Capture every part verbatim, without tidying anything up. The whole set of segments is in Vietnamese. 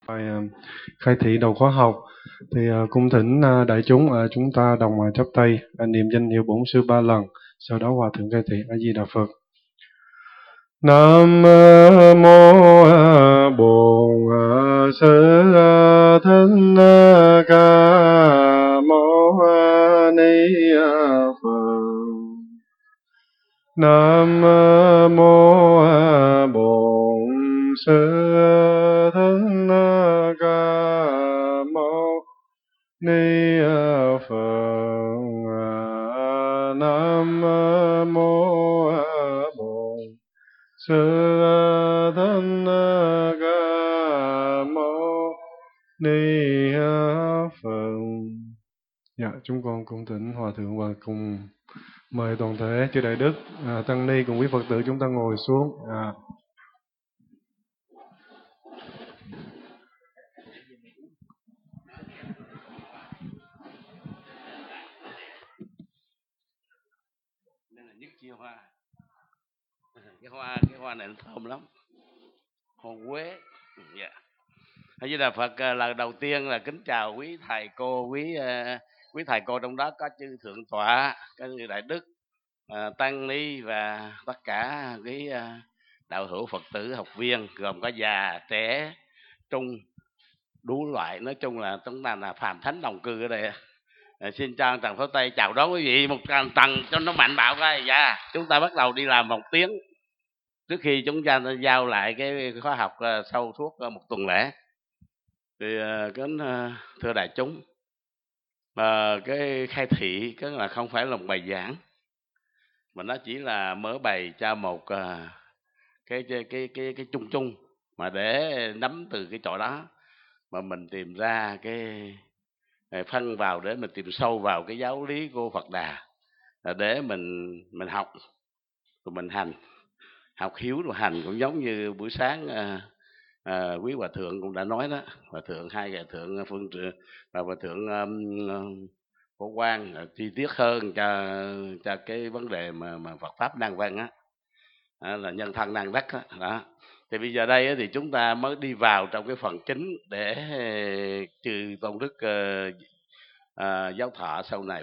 Bài à, khai thị đầu khóa học thì à, cung thỉnh à, đại chúng à, chúng ta đồng à, chắp tay à, niệm danh hiệu bổn sư ba lần, sau đó hòa thượng khai thị. A Di Đà Phật. Nam mô Bổn Sư Thích Ca Mâu Ni Phật. Nam mô Bổn Sư Thích Ca Mâu Ni Phật. Nam mô Bổn Sư Thích Ca Mâu Ni Phật. Dạ, chúng con cung thỉnh hòa thượng và cùng mời toàn thể chư đại đức, à, tăng ni cùng quý Phật tử chúng ta ngồi xuống. À. Nhất chia hoa, cái hoa cái hoa này nó thơm lắm, hoa quế. Dạ. A Di Đà Phật. Lần đầu tiên là kính chào quý thầy cô, quý uh, quý thầy cô trong đó có chư thượng tọa, có chư đại đức, uh, tăng ni và tất cả cái uh, đạo hữu Phật tử học viên, gồm có già trẻ trung đủ loại. Nói chung là chúng ta là phàm thánh đồng cư ở đây. À, xin chào Trần Pháo Tây chào đón quý vị một tràng tầng cho nó mạnh bạo coi. Dạ, chúng ta bắt đầu đi làm một tiếng trước khi chúng ta giao lại cái khóa học uh, sâu suốt uh, một tuần lễ. Thì uh, kính uh, thưa đại chúng, uh, cái khai thị cái là không phải là một bài giảng, mà nó chỉ là mở bày cho một uh, cái, cái cái cái cái chung chung, mà để nắm từ cái chỗ đó mà mình tìm ra cái phân vào, để mình tìm sâu vào cái giáo lý của Phật Đà, để mình mình học rồi mình hành, học hiếu rồi hành. Cũng giống như buổi sáng à, à, quý hòa thượng cũng đã nói đó, hòa thượng hai hòa thượng Phương và hòa thượng um, Phổ Quang uh, chi tiết hơn cho cho cái vấn đề mà mà Phật pháp năng văn á, à, là nhân thân năng đắc đó. đó. Thì bây giờ đây á, thì chúng ta mới đi vào trong cái phần chính để trừ tôn đức uh, uh, giáo thọ sau này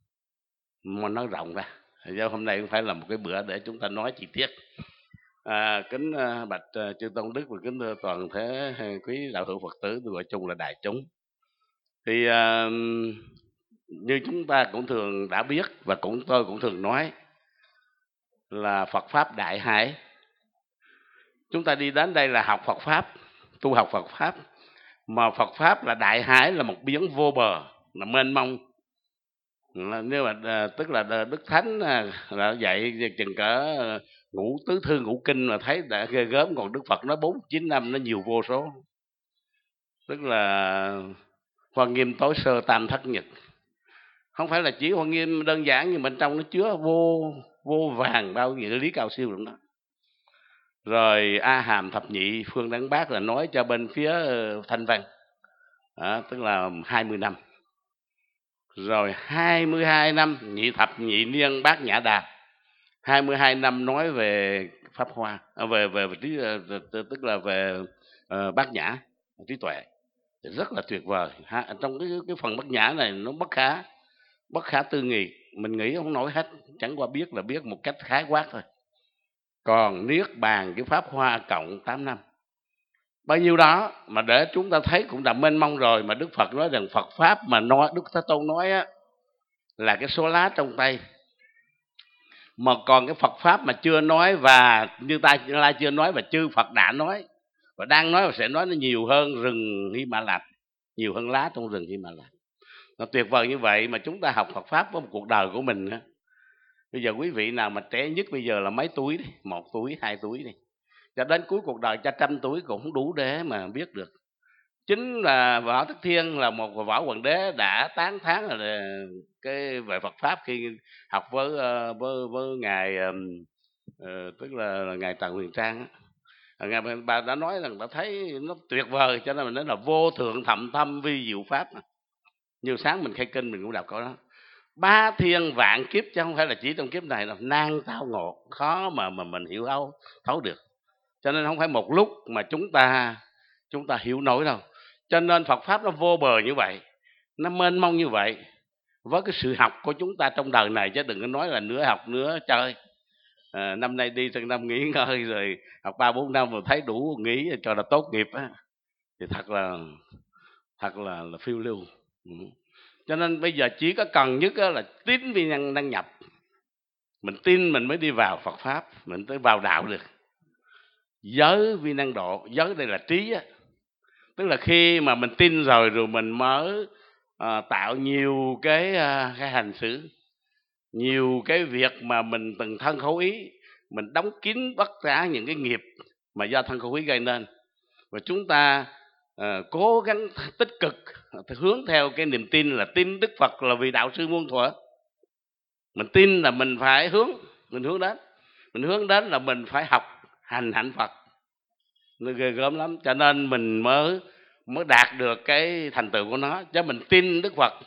mà nói rộng ra. Do hôm nay cũng phải là một cái bữa để chúng ta nói chi tiết. À, kính uh, bạch uh, chư tôn đức và kính thưa toàn thể uh, quý đạo hữu Phật tử, tôi gọi chung là đại chúng. Thì uh, như chúng ta cũng thường đã biết và cũng tôi cũng thường nói là Phật pháp đại hải. Chúng ta đi đến đây là học Phật pháp, tu học Phật pháp, mà Phật pháp là đại hải, là một biển vô bờ, là mênh mông. Nếu mà tức là Đức Thánh là dạy chừng cỡ ngũ tứ thư ngũ kinh mà thấy đã ghê gớm, còn Đức Phật nói bốn chín năm nó nhiều vô số. Tức là Hoa Nghiêm tối sơ tam thất nhật, không phải là chỉ Hoa Nghiêm đơn giản, nhưng bên trong nó chứa vô vô vàng bao nhiêu lý cao siêu trong đó. Rồi A Hàm thập nhị phương đẳng bát là nói cho bên phía Thanh Văn, à, tức là hai mươi năm. Rồi hai mươi hai năm nhị thập nhị niên bát nhã đà, hai mươi hai năm nói về pháp hoa, về về, về trí, tức là về uh, bát nhã trí tuệ, rất là tuyệt vời. Ha, trong cái cái phần bát nhã này nó bất khả bất khả tư nghị, mình nghĩ không nổi hết, chẳng qua biết là biết một cách khái quát thôi. Còn niết bàn cái pháp hoa cộng tám năm, bao nhiêu đó mà để chúng ta thấy cũng đã mênh mông rồi. Mà Đức Phật nói rằng Phật pháp mà nói, Đức Thế Tôn nói á, là cái số lá trong tay, mà còn cái Phật pháp mà chưa nói, và như ta la chưa nói, và chư Phật đã nói và đang nói và sẽ nói, nó nhiều hơn rừng Hy Mã Lạp, nhiều hơn lá trong rừng Hy Mã Lạp. Nó tuyệt vời như vậy mà chúng ta học Phật pháp với một cuộc đời của mình á. Bây giờ quý vị nào mà trẻ nhất bây giờ là mấy tuổi đi, một tuổi, hai tuổi đi, cho đến cuối cuộc đời cho trăm tuổi cũng không đủ để mà biết được. Chính là Võ Tắc Thiên là một Võ Hoàng đế đã tán thán là cái về Phật pháp khi học với với, với ngài uh, tức là ngài Trần Huyền Trang. Ngài bà đã nói rằng đã thấy nó tuyệt vời, cho nên mình nói là vô thượng thậm thâm vi diệu pháp. Nhiều sáng mình khai kinh mình cũng đọc câu đó. Ba thiên vạn kiếp, chứ không phải là chỉ trong kiếp này, là nan tao ngộ, khó mà mà mình hiểu thấu thấu được. Cho nên không phải một lúc mà chúng ta chúng ta hiểu nổi đâu. Cho nên Phật Pháp nó vô bờ như vậy, nó mênh mông như vậy. Với cái sự học của chúng ta trong đời này, chứ đừng có nói là nửa học nửa chơi. À, năm nay đi sang năm nghỉ ngơi rồi học ba bốn năm rồi thấy đủ nghỉ cho là tốt nghiệp á, thì thật là thật là, là phiêu lưu. Ừ. Cho nên bây giờ chỉ có cần nhất là tín vi năng đăng nhập. Mình tin mình mới đi vào Phật Pháp, mình tới vào đạo được. Giới vi năng độ, giới đây là trí á. Tức là khi mà mình tin rồi rồi mình mới à, tạo nhiều cái, à, cái hành xử, nhiều cái việc mà mình từng thân khẩu ý, mình đóng kín tất cả những cái nghiệp mà do thân khẩu ý gây nên. Và chúng ta à, cố gắng tích cực hướng theo cái niềm tin là tin Đức Phật là vị đạo sư muôn thuở. Mình tin là mình phải hướng, mình hướng đến. Mình hướng đến là mình phải học hành hạnh Phật. Nó ghê gớm lắm. Cho nên mình mới mới đạt được cái thành tựu của nó. Chứ mình tin Đức Phật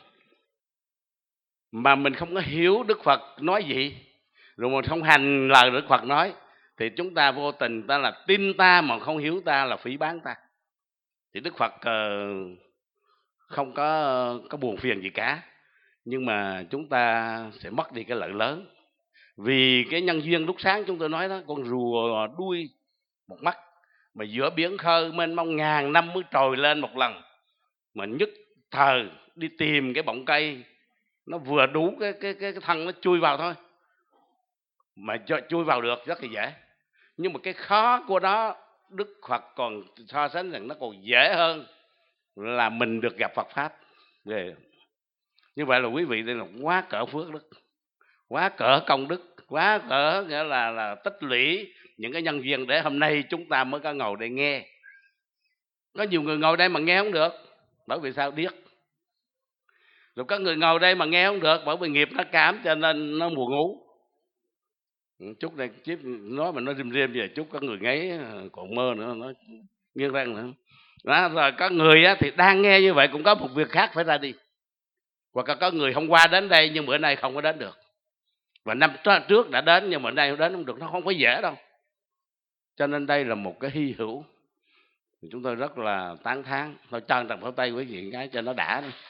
mà mình không có hiểu Đức Phật nói gì, rồi mình không hành lời Đức Phật nói, thì chúng ta vô tình ta là tin ta mà không hiểu ta, là phỉ báng ta. Thì Đức Phật uh, không có có buồn phiền gì cả, nhưng mà chúng ta sẽ mất đi cái lợi lớn. Vì cái nhân duyên lúc sáng chúng tôi nói đó, con rùa đuôi một mắt mà giữa biển khơi mênh mông ngàn năm mới trồi lên một lần, mà nhất thời đi tìm cái bọng cây nó vừa đủ cái cái cái, cái thân nó chui vào thôi, mà chui vào được rất là dễ. Nhưng mà cái khó của đó Đức Phật còn so sánh rằng nó còn dễ hơn là mình được gặp Phật Pháp. Như vậy là quý vị đây là quá cỡ phước đức, quá cỡ công đức, quá cỡ nghĩa là, là tích lũy những cái nhân duyên để hôm nay chúng ta mới có ngồi đây nghe. Có nhiều người ngồi đây mà nghe không được, bởi vì sao? Điếc. Rồi có người ngồi đây mà nghe không được bởi vì nghiệp nó cám cho nên nó buồn ngủ. Chút này chiếc nói mà nó rìm rìm về chút có người ngáy còn mơ nữa, nó nghiêng răng nữa. Đó, rồi có người á, thì đang nghe như vậy cũng có một việc khác phải ra đi. Hoặc là có người hôm qua đến đây nhưng bữa nay không có đến được, và năm trước đã đến nhưng mà nay đến không được. Nó không có dễ đâu. Cho nên đây là một cái hy hữu, chúng tôi rất là tán thán. Thôi trân trọng pháo tay quý vị cái cho nó đã đi.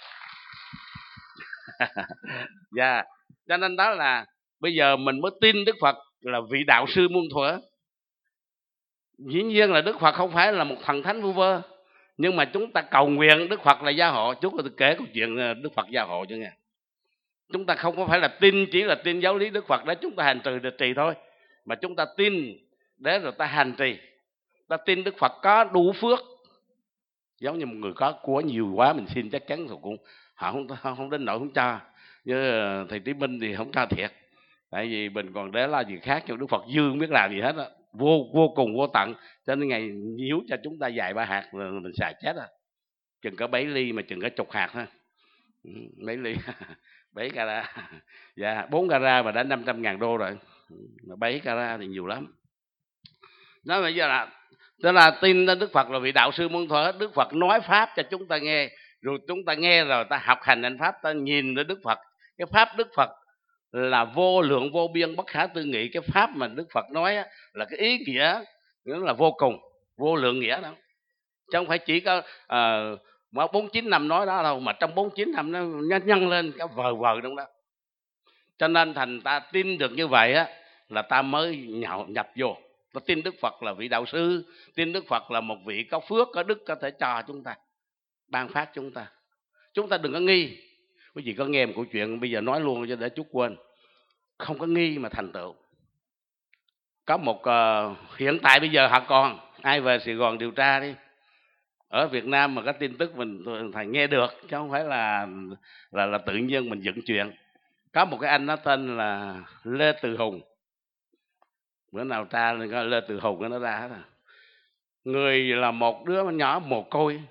Yeah. Cho nên đó là bây giờ mình mới tin Đức Phật là vị đạo sư muôn thuở. Dĩ nhiên là Đức Phật không phải là một thần thánh vu vơ, nhưng mà chúng ta cầu nguyện Đức Phật là gia hộ. Chút tôi kể câu chuyện Đức Phật gia hộ cho nghe. Chúng ta không có phải là tin chỉ là tin giáo lý Đức Phật để chúng ta hành trì được trì thôi, mà chúng ta tin để rồi ta hành trì. Ta tin Đức Phật có đủ phước. Giống như một người có của nhiều quá mình xin chắc chắn rồi cũng họ không, không đến nỗi không cho. Như thầy Trí Minh thì không cho thiệt, tại vì mình còn để lo gì khác, cho Đức Phật dư không biết làm gì hết đó. Vô vô cùng vô tận. Cho nên ngày nhiễu cho chúng ta vài ba hạt rồi mình xài chết à. Chừng có bảy ly mà chừng có chục hạt thôi. Bảy ly bảy cara. Dạ, bốn cara mà đã năm trăm ngàn đô rồi. Mà bảy cara thì nhiều lắm. Nói bây giờ là tức là tin Đức Phật là vị đạo sư muôn thuở. Đức Phật nói pháp cho chúng ta nghe, rồi chúng ta nghe rồi ta học hành hành pháp, ta nhìn đến Đức Phật. Cái pháp Đức Phật là vô lượng vô biên bất khả tư nghị. Cái pháp mà Đức Phật nói á, là cái ý nghĩa nó là vô cùng, vô lượng nghĩa đó. Chứ không phải chỉ có uh, bốn mươi chín năm nói đó đâu, mà trong bốn mươi chín năm nó nhân lên cái vờ vờ trong đó. Cho nên thành ta tin được như vậy á, là ta mới nhậu, nhập vô. Ta tin Đức Phật là vị đạo sư, tin Đức Phật là một vị có phước, có đức, có thể cho chúng ta, ban phát chúng ta. Chúng ta đừng có nghi. Quý vị có nghe một câu chuyện bây giờ nói luôn cho để chút quên. Không có nghi mà thành tựu. Có một uh, hiện tại bây giờ họ còn ai về Sài Gòn điều tra đi, ở Việt Nam mà có tin tức mình phải nghe được, chứ không phải là là là tự nhiên mình dựng chuyện. Có một cái anh nó tên là Lê Từ Hùng. Bữa nào tra lên Lê Từ Hùng nó ra hết à. Người là một đứa nhỏ mồ côi,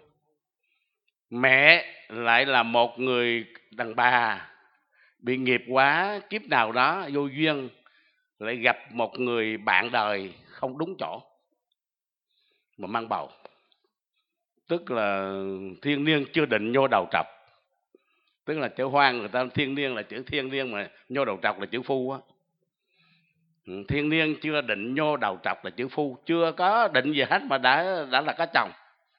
mẹ lại là một người đàn bà bị nghiệp quá, kiếp nào đó vô duyên lại gặp một người bạn đời không đúng chỗ mà mang bầu. Tức là thiên niên chưa định nhô đầu trọc. Tức là chữ hoang người ta thiên niên là chữ thiên niên, mà nhô đầu trọc là chữ phu á. Thiên niên chưa định nhô đầu trọc là chữ phu, chưa có định gì hết mà đã đã là có chồng.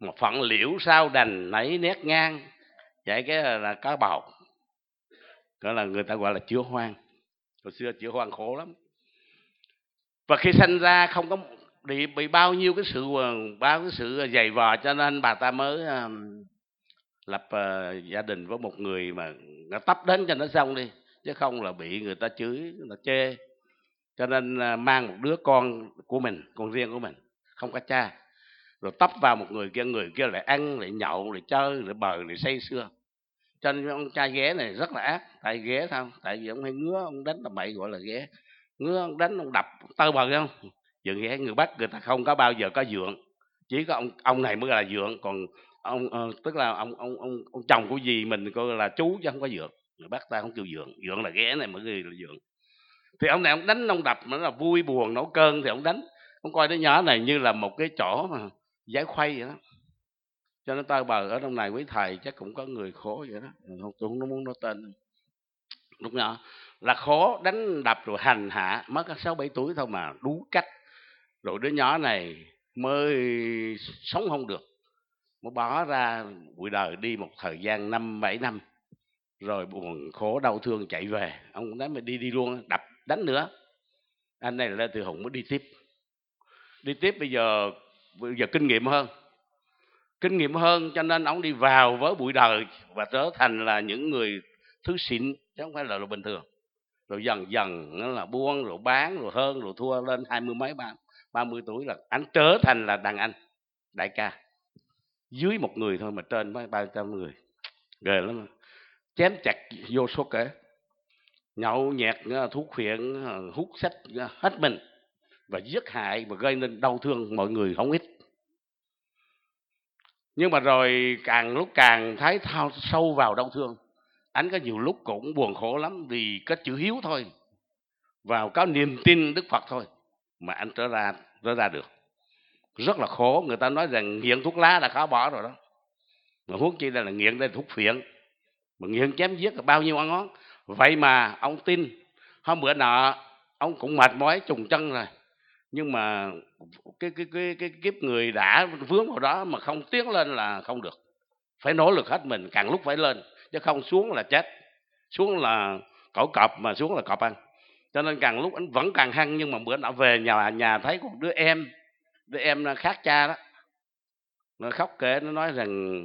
Một phận liễu sao đành nảy nét ngang. Vậy cái là, là cá bào. Đó là người ta gọi là chữa hoang. Hồi xưa chữa hoang khổ lắm. Và khi sanh ra không có bị, bị bao nhiêu cái sự bao cái sự dày vò, cho nên bà ta mới um, lập uh, gia đình với một người mà nó tấp đến cho nó xong đi, chứ không là bị người ta chửi, người ta chê. Cho nên uh, mang một đứa con của mình, con riêng của mình, không có cha, rồi tấp vào một người kia, người kia lại ăn, lại nhậu, lại chơi, lại bờ, lại say sưa. Cho nên ông cha ghé này rất là ác. Tại ghé sao? Tại vì ông hay ngứa, ông đánh tầm bậy gọi là ghé. Ngứa, ông đánh, ông đập, tơ bờ không? Giờ ghé, người Bắc người ta không có bao giờ có dượng. Chỉ có ông ông này mới là dượng. Còn ông uh, tức là ông, ông ông ông chồng của dì mình coi là chú chứ không có dượng. Người Bắc ta không kêu dượng. Dượng là ghé này, mọi người là dượng. Thì ông này ông đánh, ông đập, nó là vui buồn nấu cơn thì ông đánh. Ông coi đứa nhỏ này như là một cái chỗ mà giải khuây vậy đó. Cho nên tơ bờ ở trong này quý thầy chắc cũng có người khổ vậy đó. Tôi không muốn nói tên. Lúc nhỏ là khổ, đánh đập rồi hành hạ, mất sáu bảy tuổi thôi mà đú cách. Rồi đứa nhỏ này mới sống không được, mới bỏ ra bụi đời đi một thời gian năm bảy năm. Rồi buồn khổ đau thương chạy về. Ông cũng đánh mà đi đi luôn, đập đánh nữa. Anh này là Lê Từ Hùng mới đi tiếp. Đi tiếp bây giờ bây giờ kinh nghiệm hơn. Kinh nghiệm hơn cho nên ông đi vào với bụi đời và trở thành là những người thứ xịn, chứ không phải là, là bình thường. Rồi dần dần nó là buông, rồi bán, rồi hơn, rồi thua lên hai mươi mấy, ba, ba mươi tuổi là anh trở thành là đàn anh, đại ca. Dưới một người thôi mà trên mấy ba trăm người. Ghê lắm. Chém chặt vô số kể. Nhậu nhẹt, thuốc phiện, hút sách hết mình. Và giết hại và gây nên đau thương mọi người không ít. Nhưng mà rồi càng lúc càng thấy thao sâu vào đau thương. Anh có nhiều lúc cũng buồn khổ lắm vì có chữ hiếu thôi, vào có niềm tin Đức Phật thôi mà anh trở ra trở ra được. Rất là khổ. Người ta nói rằng nghiện thuốc lá là khó bỏ rồi đó, mà huống chi đây là nghiện đây là thuốc phiện, mà nghiện chém giết là bao nhiêu ăn ngón. Vậy mà ông tin. Hôm bữa nọ ông cũng mệt mỏi trùng chân rồi, nhưng mà cái cái cái cái kiếp người đã vướng vào đó mà không tiến lên là không được. Phải nỗ lực hết mình, càng lúc phải lên, chứ không xuống là chết. Xuống là cẩu cọp, mà xuống là cọp ăn. Cho nên càng lúc anh vẫn càng hăng. Nhưng mà bữa nọ về nhà nhà thấy một đứa em, đứa em khác cha đó, nó khóc kể, nó nói rằng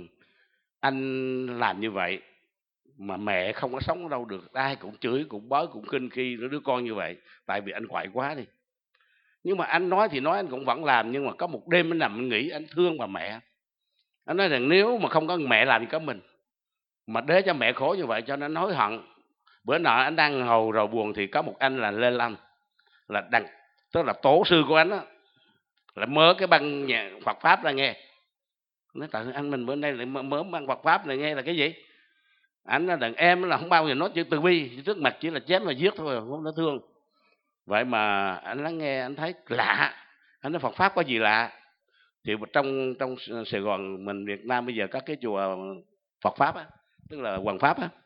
anh làm như vậy mà mẹ không có sống ở đâu được, ai cũng chửi, cũng bói, cũng kinh khi đứa con như vậy, tại vì anh quậy quá đi. Nhưng mà anh nói thì nói, anh cũng vẫn làm. Nhưng mà có một đêm anh nằm anh nghĩ, anh thương bà mẹ. Anh nói rằng nếu mà không có mẹ làm gì có mình, mà để cho mẹ khổ như vậy cho nên hối hận. Bữa nọ anh đang ngồi rồi buồn thì có một anh là Lê Lâm, là đằng, tức là tổ sư của anh đó, là mớ cái băng nhà Phật Pháp ra nghe. Nói tại anh mình bữa nay lại mớ băng Phật Pháp này nghe là cái gì? Anh là đàn em là không bao giờ nói chữ từ bi, trước mặt chỉ là chém và giết thôi, không nói thương. Vậy mà anh lắng nghe, anh thấy lạ. Anh nói Phật Pháp có gì lạ? Thì trong trong Sài Gòn mình Việt Nam bây giờ có cái chùa Phật Pháp á, tức là Hoàng Pháp á.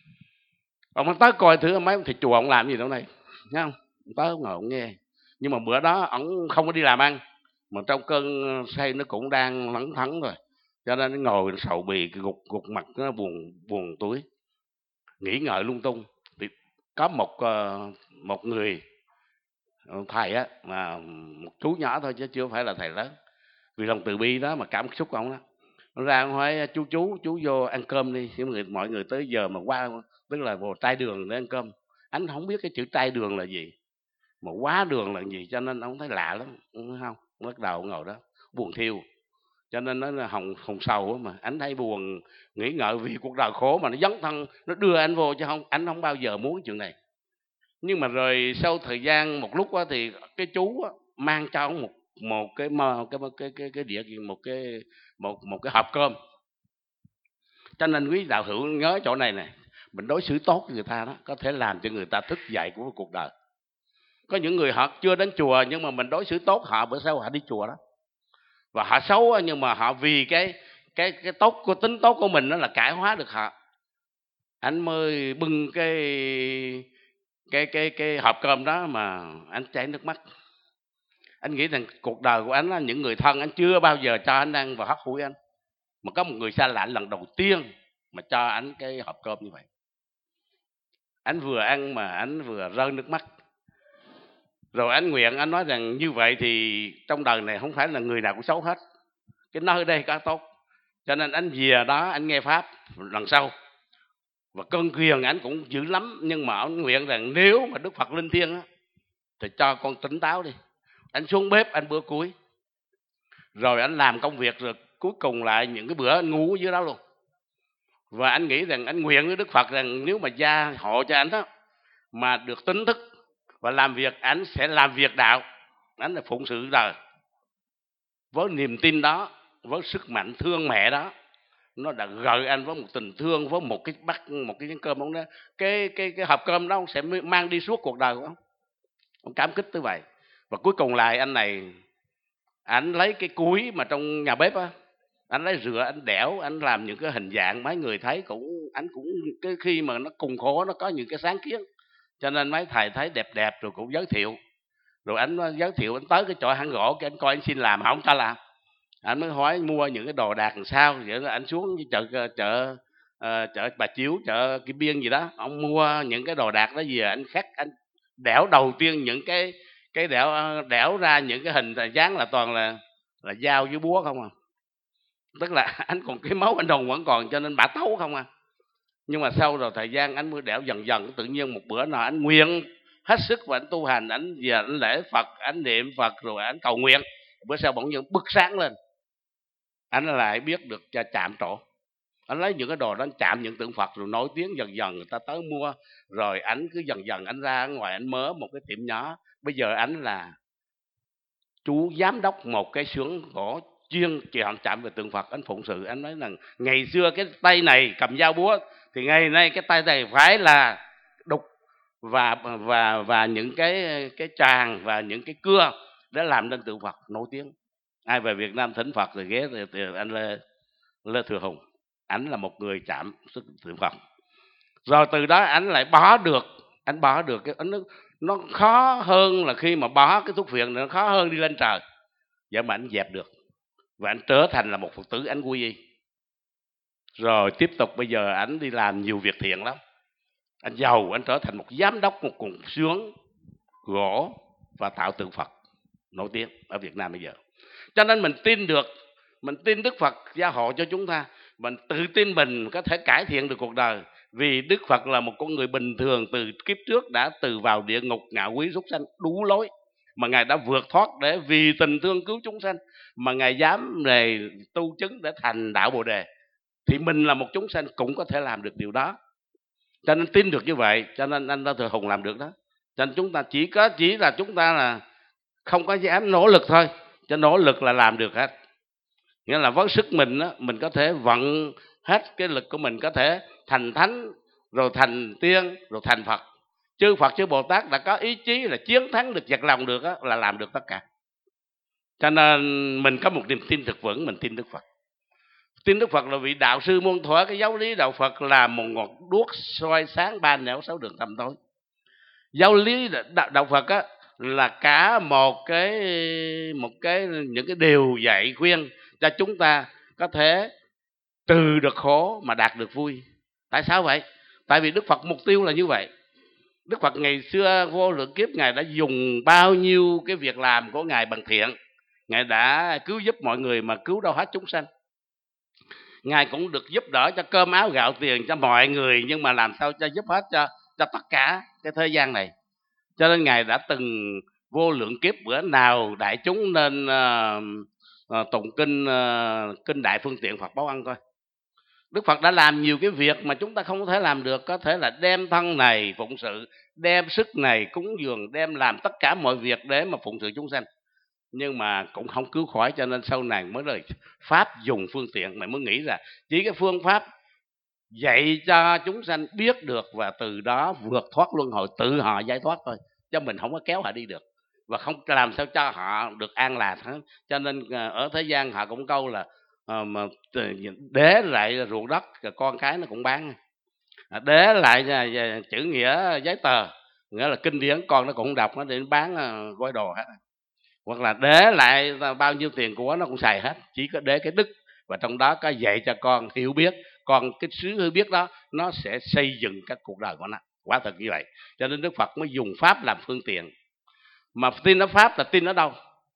Ông tới coi thử mấy thì chùa ông làm gì đâu này, thấy không? Tới ngồi ông nghe. Nhưng mà bữa đó ông không có đi làm ăn, mà trong cơn say nó cũng đang lẩn thẩn rồi, cho nên nó ngồi sầu bì, gục gục mặt, nó buồn buồn túi, nghĩ ngợi lung tung. Thì có một một người thầy á, mà một chú nhỏ thôi chứ chưa phải là thầy lớn, vì lòng từ bi đó mà cảm xúc ông đó, nó ra ông hỏi chú chú chú vô ăn cơm đi. Mọi người mọi người tới giờ mà qua, tức là vô trai đường để ăn cơm. Anh không biết cái chữ trai đường là gì, mà quá đường là gì, cho nên ông thấy lạ lắm, không? Bắt đầu ngồi đó buồn thiêu, cho nên nó là hồng hồng sầu mà. Anh thấy buồn, nghĩ ngợi vì cuộc đời khổ mà nó dấn thân, nó đưa anh vô, chứ không, anh không bao giờ muốn chuyện này. Nhưng mà rồi sau thời gian một lúc đó, thì cái chú đó, mang cho ông một một cái cái cái cái cái đĩa một cái một một cái hộp cơm. Cho nên quý đạo hữu nhớ chỗ này này, mình đối xử tốt với người ta đó, có thể làm cho người ta thức dậy của cuộc đời. Có những người họ chưa đến chùa nhưng mà mình đối xử tốt họ, bữa sau họ đi chùa đó. Và họ xấu nhưng mà họ vì cái cái cái tốt của tính tốt của mình nó là cải hóa được họ. Anh mới bưng cái cái cái cái hộp cơm đó mà anh chảy nước mắt. Anh nghĩ rằng cuộc đời của anh, những người thân anh chưa bao giờ cho anh ăn và hắt hủi anh, mà có một người xa lạ lần đầu tiên mà cho anh cái hộp cơm như vậy. Anh vừa ăn mà anh vừa rơi nước mắt. Rồi anh nguyện, anh nói rằng như vậy thì trong đời này không phải là người nào cũng xấu hết, cái nơi đây có tốt. Cho nên anh về đó anh nghe pháp lần sau, và cơn quyền anh cũng dữ lắm. Nhưng mà anh nguyện rằng nếu mà Đức Phật linh thiêng á, thì cho con tỉnh táo đi. Anh xuống bếp anh bữa cuối, rồi anh làm công việc, rồi cuối cùng lại những cái bữa anh ngủ ở dưới đó luôn. Và anh nghĩ rằng anh nguyện với Đức Phật rằng nếu mà gia hộ cho anh đó mà được tỉnh thức và làm việc, anh sẽ làm việc đạo, anh là phụng sự đời. Với niềm tin đó, với sức mạnh thương mẹ đó, nó đã gợi anh với một tình thương, với một cái bắt một cái cơm ông đó, cái cái cái hộp cơm đó ông sẽ mang đi suốt cuộc đời của ông. Ông cảm kích tới vậy. Và cuối cùng lại anh này, anh lấy cái cúi mà trong nhà bếp á, anh lấy rửa anh đẽo, anh làm những cái hình dạng mấy người thấy cũng, anh cũng cái khi mà nó cùng khổ nó có những cái sáng kiến, cho nên mấy thầy thấy đẹp đẹp rồi cũng giới thiệu. Rồi anh giới thiệu, anh tới cái chỗ hang gỗ, cái anh coi anh xin làm, không cho làm. Anh mới hỏi mua những cái đồ đạc làm sao, vậy là anh xuống chợ chợ uh, chợ Bà Chiếu, chợ Kim Biên gì đó, ông mua những cái đồ đạc đó về, anh khắc, anh đẽo đầu tiên những cái cái đẽo đẽo ra những cái hình dáng là toàn là là dao với búa không à. Tức là anh còn cái máu anh hùng vẫn còn, cho nên bả tấu không à. Nhưng mà sau rồi thời gian anh mới đẽo dần dần, tự nhiên một bữa nào anh nguyện hết sức và anh tu hành, anh về anh lễ Phật, anh niệm Phật, rồi anh cầu nguyện. Bữa sau bỗng nhiên bừng sáng lên, anh lại biết được chạm trổ. Anh lấy những cái đồ đó anh chạm những tượng Phật, rồi nổi tiếng dần dần, người ta tới mua. Rồi anh cứ dần dần anh ra ngoài, anh mở một cái tiệm nhỏ. Bây giờ anh là chú giám đốc một cái xưởng gỗ chuyên chạm chạm về tượng Phật. Anh phụng sự, anh nói rằng ngày xưa cái tay này cầm dao búa, thì ngày nay cái tay này phải là đục và và và những cái cái tràng và những cái cưa để làm nên tượng Phật nổi tiếng. Ai về Việt Nam thỉnh Phật rồi ghé thì, thì anh Lê Lê Thừa Hùng, ảnh là một người chạm sức tượng Phật. Rồi từ đó anh lại bỏ được, anh bỏ được cái nó, nó khó hơn là khi mà bỏ cái thuốc phiện, nó khó hơn đi lên trời. Vậy mà anh dẹp được, và anh trở thành là một Phật tử, anh quy y. Rồi tiếp tục bây giờ anh đi làm nhiều việc thiện lắm. Anh giàu, anh trở thành một giám đốc một cùng xưởng gỗ và tạo tượng Phật nổi tiếng ở Việt Nam bây giờ. Cho nên mình tin được, mình tin Đức Phật gia hộ cho chúng ta, mình tự tin mình có thể cải thiện được cuộc đời. Vì Đức Phật là một con người bình thường, từ kiếp trước đã từ vào địa ngục, ngạ quỷ, súc sanh đủ lối, mà Ngài đã vượt thoát để vì tình thương cứu chúng sanh, mà Ngài dám này tu chứng để thành đạo Bồ Đề. Thì mình là một chúng sanh cũng có thể làm được điều đó. Cho nên tin được như vậy, cho nên anh Lê Thừa Hùng làm được đó. Cho nên chúng ta chỉ có chỉ là chúng ta là không có dám nỗ lực thôi, cho nỗ lực là làm được hết. Nghĩa là với sức mình đó, mình có thể vận hết cái lực của mình, có thể thành thánh, rồi thành tiên, rồi thành Phật. Chư Phật chư Bồ Tát đã có ý chí là chiến thắng được, giật lòng được đó, là làm được tất cả. Cho nên mình có một niềm tin thực vững, mình tin Đức Phật. Tin Đức Phật là vị đạo sư muôn thuở. Cái giáo lý đạo Phật là một ngọn đuốc soi sáng ba nẻo sáu đường tăm tối. Giáo lý đạo, đạo Phật á, là cả một cái một cái những cái điều dạy khuyên cho chúng ta có thể trừ được khổ mà đạt được vui. Tại sao vậy? Tại vì Đức Phật mục tiêu là như vậy. Đức Phật ngày xưa vô lượng kiếp, Ngài đã dùng bao nhiêu cái việc làm của Ngài bằng thiện. Ngài đã cứu giúp mọi người mà cứu đâu hết chúng sanh. Ngài cũng được giúp đỡ cho cơm áo gạo tiền cho mọi người, nhưng mà làm sao cho giúp hết cho, cho tất cả cái thế gian này. Cho nên Ngài đã từng vô lượng kiếp, bữa nào đại chúng nên uh, uh, tụng kinh uh, kinh Đại Phương Tiện Phật Báo Ân coi. Đức Phật đã làm nhiều cái việc mà chúng ta không thể làm được. Có thể là đem thân này phụng sự, đem sức này cúng dường, đem làm tất cả mọi việc để mà phụng sự chúng sanh, nhưng mà cũng không cứu khỏi. Cho nên sau này mới lời Pháp dùng phương tiện. Mày mới nghĩ ra chỉ cái phương pháp dạy cho chúng sanh biết được, và từ đó vượt thoát luân hồi, tự họ giải thoát thôi, chứ mình không có kéo họ đi được, và không làm sao cho họ được an lạc hết. Cho nên ở thế gian họ cũng câu là uh, mà đế lại ruộng đất, con cái nó cũng bán. Đế lại chữ nghĩa giấy tờ, nghĩa là kinh điển, con nó cũng đọc, nó để bán gói đồ hết. hoặc là để lại bao nhiêu tiền của nó cũng xài hết, chỉ có để cái đức, và trong đó có dạy cho con hiểu biết, còn cái sự hiểu biết đó nó sẽ xây dựng các cuộc đời của nó. Quả thật như vậy, cho nên Đức Phật mới dùng pháp làm phương tiện. Mà tin ở pháp là tin ở đâu?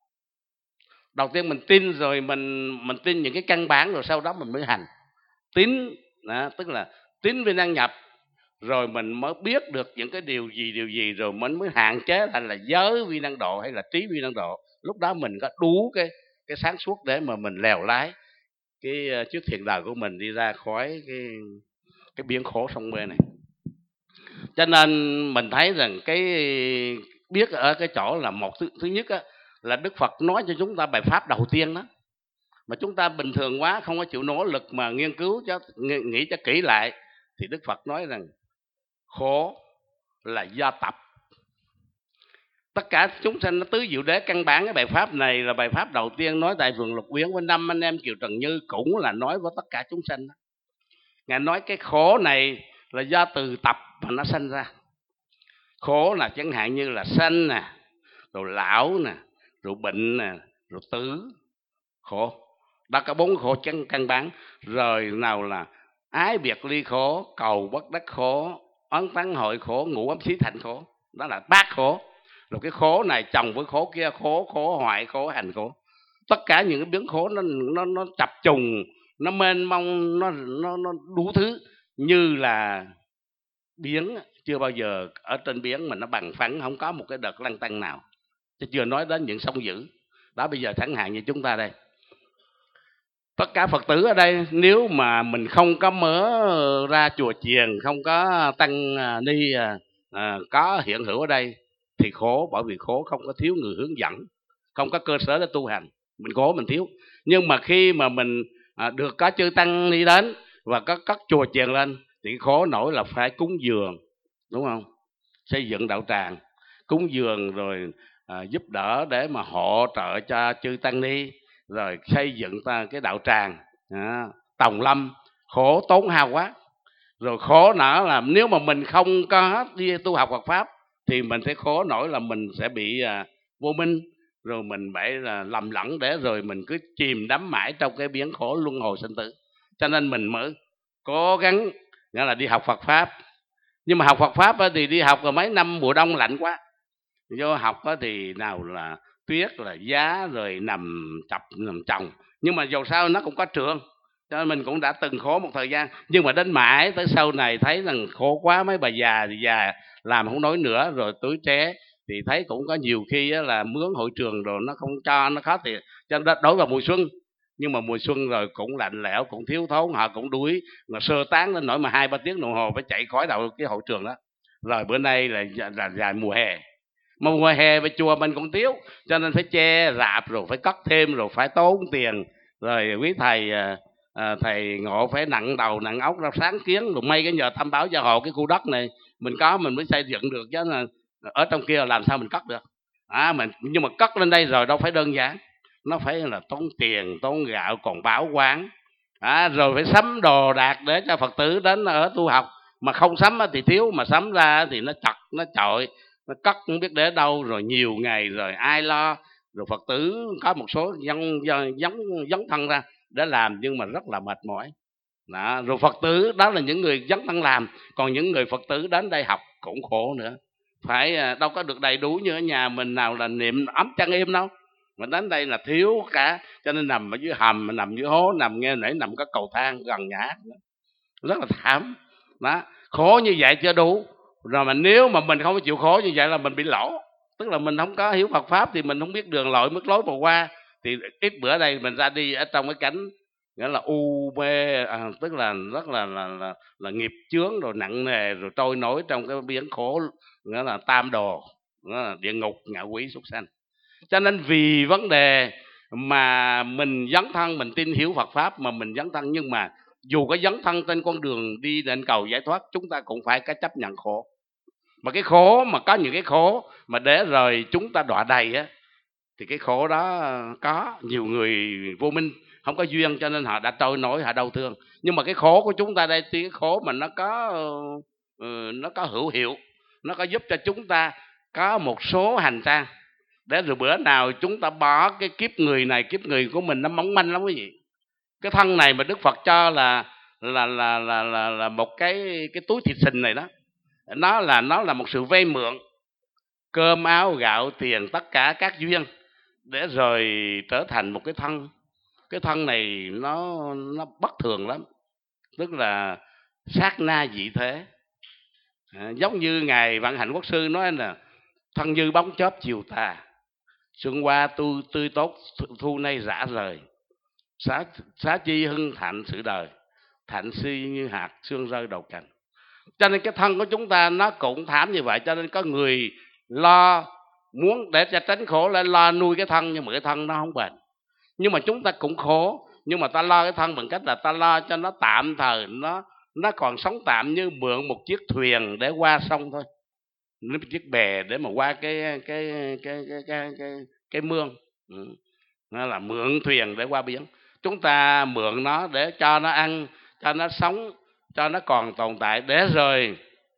Đầu tiên mình tin rồi mình mình tin những cái căn bản, rồi sau đó mình mới hành. Tín đó, tức là tín viên năng nhập, rồi mình mới biết được những cái điều gì điều gì, rồi mình mới hạn chế thành là giới vi năng độ hay là trí vi năng độ. Lúc đó mình có đủ cái cái sáng suốt để mà mình lèo lái cái chiếc thuyền đời của mình đi ra khỏi cái cái biển khổ sông mê này. Cho nên mình thấy rằng cái biết ở cái chỗ là một thứ, thứ nhất á, là Đức Phật nói cho chúng ta bài pháp đầu tiên đó, mà chúng ta bình thường quá không có chịu nỗ lực mà nghiên cứu cho nghĩ cho kỹ lại, thì Đức Phật nói rằng khổ là do tập. Tất cả chúng sanh nó tứ diệu đế căn bản, cái bài pháp này là bài pháp đầu tiên nói tại vườn Lục Uyển với năm anh em Kiều Trần Như, cũng là nói với tất cả chúng sanh đó. Ngài nói cái khổ này là do từ tập mà nó sanh ra. Khổ là chẳng hạn như là sanh nè, rồi lão nè, rồi bệnh nè, rồi tử. Khổ đó có bốn khổ chân căn bản. Rồi nào là ái biệt ly khổ, cầu bất đắc khổ, oán tắng hội khổ, ngũ ấm xí thành khổ. Đó là bát khổ. Rồi cái khổ này chồng với khổ kia, khổ khổ hoại khổ hành khổ. Tất cả những cái biến khổ nó nó nó chập trùng, nó mênh mông, nó nó nó đủ thứ, như là biển chưa bao giờ ở trên biển mà nó bằng phẳng, không có một cái đợt lăn tăn nào. Chứ chưa nói đến những sông dữ. Đó, bây giờ chẳng hạn như chúng ta đây, tất cả Phật tử ở đây, nếu mà mình không có mở ra chùa chiền, không có tăng ni à, có hiện hữu ở đây thì khổ, bởi vì khổ không có thiếu người hướng dẫn, không có cơ sở để tu hành, mình khổ mình thiếu. Nhưng mà khi mà mình à, được có chư tăng ni đến và có cất chùa chiền lên thì khổ nổi là phải cúng dường, đúng không? Xây dựng đạo tràng, cúng dường rồi à, giúp đỡ để mà hỗ trợ cho chư tăng ni, rồi xây dựng ta cái đạo tràng à, tòng lâm, khổ tốn hao quá. Rồi khổ nở là nếu mà mình không có đi tu học Phật pháp thì mình sẽ khổ nổi là mình sẽ bị à, vô minh, rồi mình phải là lầm lẫn, để rồi mình cứ chìm đắm mãi trong cái biển khổ luân hồi sinh tử. Cho nên mình mới cố gắng nghĩa là đi học Phật pháp. Nhưng mà học Phật pháp thì đi học rồi mấy năm mùa đông lạnh quá, vô học thì nào là tuyết là giá, rồi nằm chập nằm chồng. Nhưng mà dù sao nó cũng có trường, cho nên mình cũng đã từng khổ một thời gian. Nhưng mà đến mãi tới sau này thấy rằng khổ quá, mấy bà già thì già làm không nói nữa, rồi tuổi trẻ thì thấy cũng có nhiều khi là mướn hội trường rồi nó không cho, nó khó tiền. Cho nên đối vào mùa xuân, nhưng mà mùa xuân rồi cũng lạnh lẽo, cũng thiếu thốn, họ cũng đuổi, mà sơ tán lên nổi mà hai ba tiếng đồng hồ phải chạy khỏi đầu cái hội trường đó. Rồi bữa nay là là dài mùa hè, mà mùa hè về chùa mình cũng thiếu, cho nên phải che rạp, rồi phải cất thêm, rồi phải tốn tiền, rồi quý thầy à, thầy ngộ phải nặng đầu nặng óc ra sáng kiến, rồi may cái nhờ thăm báo gia hộ cái khu đất này mình có mình mới xây dựng được, chứ là ở trong kia làm sao mình cất được à, mình nhưng mà cất lên đây rồi đâu phải đơn giản, nó phải là tốn tiền, tốn gạo, còn bảo quán à, rồi phải sắm đồ đạc để cho Phật tử đến ở tu học. Mà không sắm thì thiếu, mà sắm ra thì nó chật, nó chọi, nó cất không biết để đâu, rồi nhiều ngày rồi ai lo. Rồi Phật tử có một số dấn dấn dấn thân ra để làm, nhưng mà rất là mệt mỏi đó. Rồi Phật tử đó là những người dấn thân làm, còn những người Phật tử đến đây học cũng khổ nữa, phải đâu có được đầy đủ như ở nhà mình, nào là niệm ấm chăn êm đâu, mà đến đây là thiếu cả. Cho nên nằm ở dưới hầm, nằm dưới hố, nằm nghe nãy nằm có cầu thang gần nhà, rất là thảm đó. Khổ như vậy chưa đủ, rồi mà nếu mà mình không có chịu khổ như vậy là mình bị lỗ. Tức là mình không có hiểu Phật pháp thì mình không biết đường lội mức lối mà qua. Thì ít bữa đây mình ra đi ở trong cái cảnh nghĩa là u mê à, tức là rất là là, là là nghiệp chướng rồi nặng nề, rồi trôi nổi trong cái biển khổ, nghĩa là tam đồ, nghĩa là địa ngục, ngạ quỷ, súc sanh. Cho nên vì vấn đề mà mình dấn thân, mình tin hiểu Phật pháp mà mình dấn thân, nhưng mà dù có dấn thân trên con đường đi đến cầu giải thoát, chúng ta cũng phải có chấp nhận khổ. Mà cái khổ, mà có những cái khổ mà để rồi chúng ta đọa đầy á, thì cái khổ đó có nhiều người vô minh, không có duyên, cho nên họ đã trôi nổi, họ đau thương. Nhưng mà cái khổ của chúng ta đây thì cái khổ mà nó có uh, nó có hữu hiệu, nó có giúp cho chúng ta có một số hành trang. Để rồi bữa nào chúng ta bỏ cái kiếp người này, kiếp người của mình nó mỏng manh lắm quý vị. Cái thân này mà Đức Phật cho là là là là là, là một cái cái túi thịt sình này đó, nó là nó là một sự vay mượn cơm áo gạo tiền tất cả các duyên để rồi trở thành một cái thân. Cái thân này nó nó bất thường lắm, tức là sát na dị thế. À, giống như ngài Vạn Hạnh Quốc sư nói là thân như bóng chớp chiều tà, xuân hoa tu tươi tốt thu nay rã rời, xá, xá chi hưng thạnh sự đời, thạnh si như hạt sương rơi đầu cành. Cho nên cái thân của chúng ta nó cũng thảm như vậy. Cho nên có người lo muốn để cho tránh khổ lên lo nuôi cái thân, nhưng mà cái thân nó không bền. Nhưng mà chúng ta cũng khổ, nhưng mà ta lo cái thân bằng cách là ta lo cho nó tạm thời, nó nó còn sống tạm, như mượn một chiếc thuyền để qua sông thôi, một chiếc bè để mà qua cái cái cái cái cái cái, cái, cái mương. Ừ. Nó là mượn thuyền để qua biển. Chúng ta mượn nó để cho nó ăn, cho nó sống, cho nó còn tồn tại, để rồi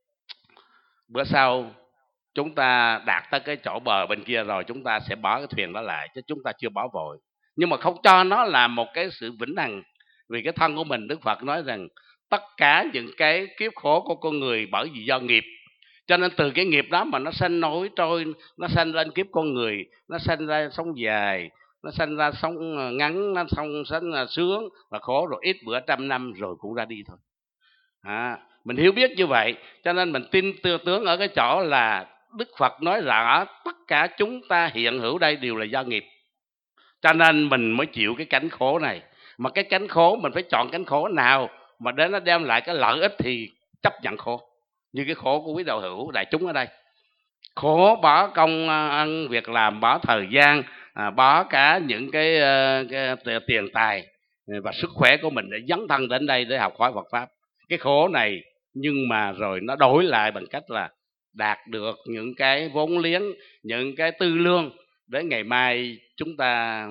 bữa sau chúng ta đạt tới cái chỗ bờ bên kia rồi chúng ta sẽ bỏ cái thuyền đó lại, chứ chúng ta chưa bỏ vội. Nhưng mà không cho nó là một cái sự vĩnh hằng. Vì cái thân của mình, Đức Phật nói rằng tất cả những cái kiếp khổ của con người bởi vì do nghiệp. Cho nên từ cái nghiệp đó mà nó sanh nổi trôi, nó sanh lên kiếp con người, nó sanh ra sống dài, nó sanh ra sống ngắn, nó sanh sanh sướng và khổ, rồi ít bữa trăm năm rồi cũng ra đi thôi. À, mình hiểu biết như vậy, cho nên mình tin tư tướng ở cái chỗ là Đức Phật nói rõ tất cả chúng ta hiện hữu đây đều là do nghiệp. Cho nên mình mới chịu cái cảnh khổ này. Mà cái cảnh khổ mình phải chọn cảnh khổ nào mà để nó đem lại cái lợi ích thì chấp nhận khổ. Như cái khổ của quý đạo hữu đại chúng ở đây, khổ bỏ công ăn việc làm, bỏ thời gian, à, bỏ cả những cái, cái tiền tài và sức khỏe của mình để dấn thân đến đây để học hỏi Phật pháp. Cái khổ này nhưng mà rồi nó đổi lại bằng cách là đạt được những cái vốn liếng, những cái tư lương để ngày mai chúng ta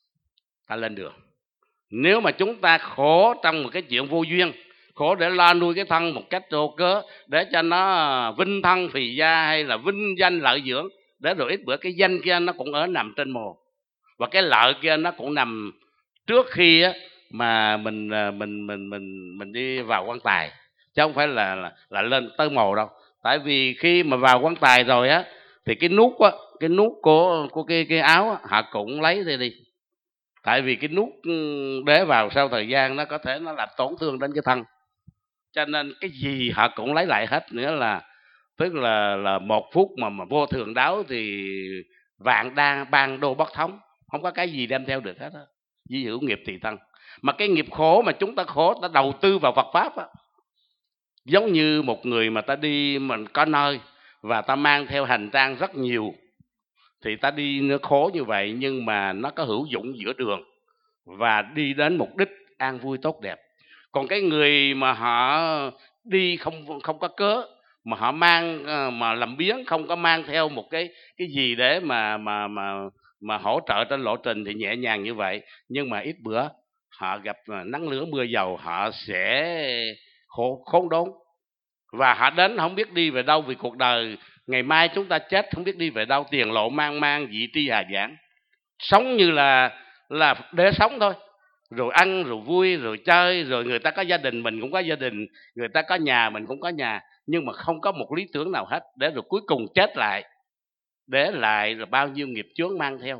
ta lên đường. Nếu mà chúng ta khổ trong một cái chuyện vô duyên, khổ để lo nuôi cái thân một cách vô cớ, để cho nó vinh thân phì gia hay là vinh danh lợi dưỡng, để rồi ít bữa cái danh kia nó cũng ở nằm trên mồ, và cái lợi kia nó cũng nằm trước khi á, mà mình mình mình mình mình đi vào quan tài, chứ không phải là là, là lên tới mồ đâu. Tại vì khi mà vào quan tài rồi á, thì cái nút á, cái nút của của cái cái áo á, họ cũng lấy đi đi. Tại vì cái nút để vào sau thời gian nó có thể nó làm tổn thương đến cái thân, cho nên cái gì họ cũng lấy lại hết. Nữa là tức là là một phút mà mà vô thường đáo thì vạn đa ban đô bất thống, không có cái gì đem theo được hết á. Di hữu nghiệp tùy thân. Mà cái nghiệp khổ mà chúng ta khổ, ta đầu tư vào Phật pháp á, giống như một người mà ta đi mình có nơi và ta mang theo hành trang rất nhiều, thì ta đi nó khổ như vậy nhưng mà nó có hữu dụng giữa đường và đi đến mục đích an vui tốt đẹp. Còn cái người mà họ đi không không có cớ, mà họ mang mà làm biếng, không có mang theo một cái cái gì để mà mà mà mà hỗ trợ trên lộ trình thì nhẹ nhàng như vậy, nhưng mà ít bữa họ gặp nắng lửa mưa dầu, họ sẽ khổ khốn đốn, và họ đến không biết đi về đâu. Vì cuộc đời ngày mai chúng ta chết không biết đi về đâu, tiền lộ mang mang vị tri hà giảng, sống như là là để sống thôi, rồi ăn rồi vui rồi chơi, rồi người ta có gia đình mình cũng có gia đình, người ta có nhà mình cũng có nhà, nhưng mà không có một lý tưởng nào hết, để rồi cuối cùng chết lại để lại rồi bao nhiêu nghiệp chướng mang theo.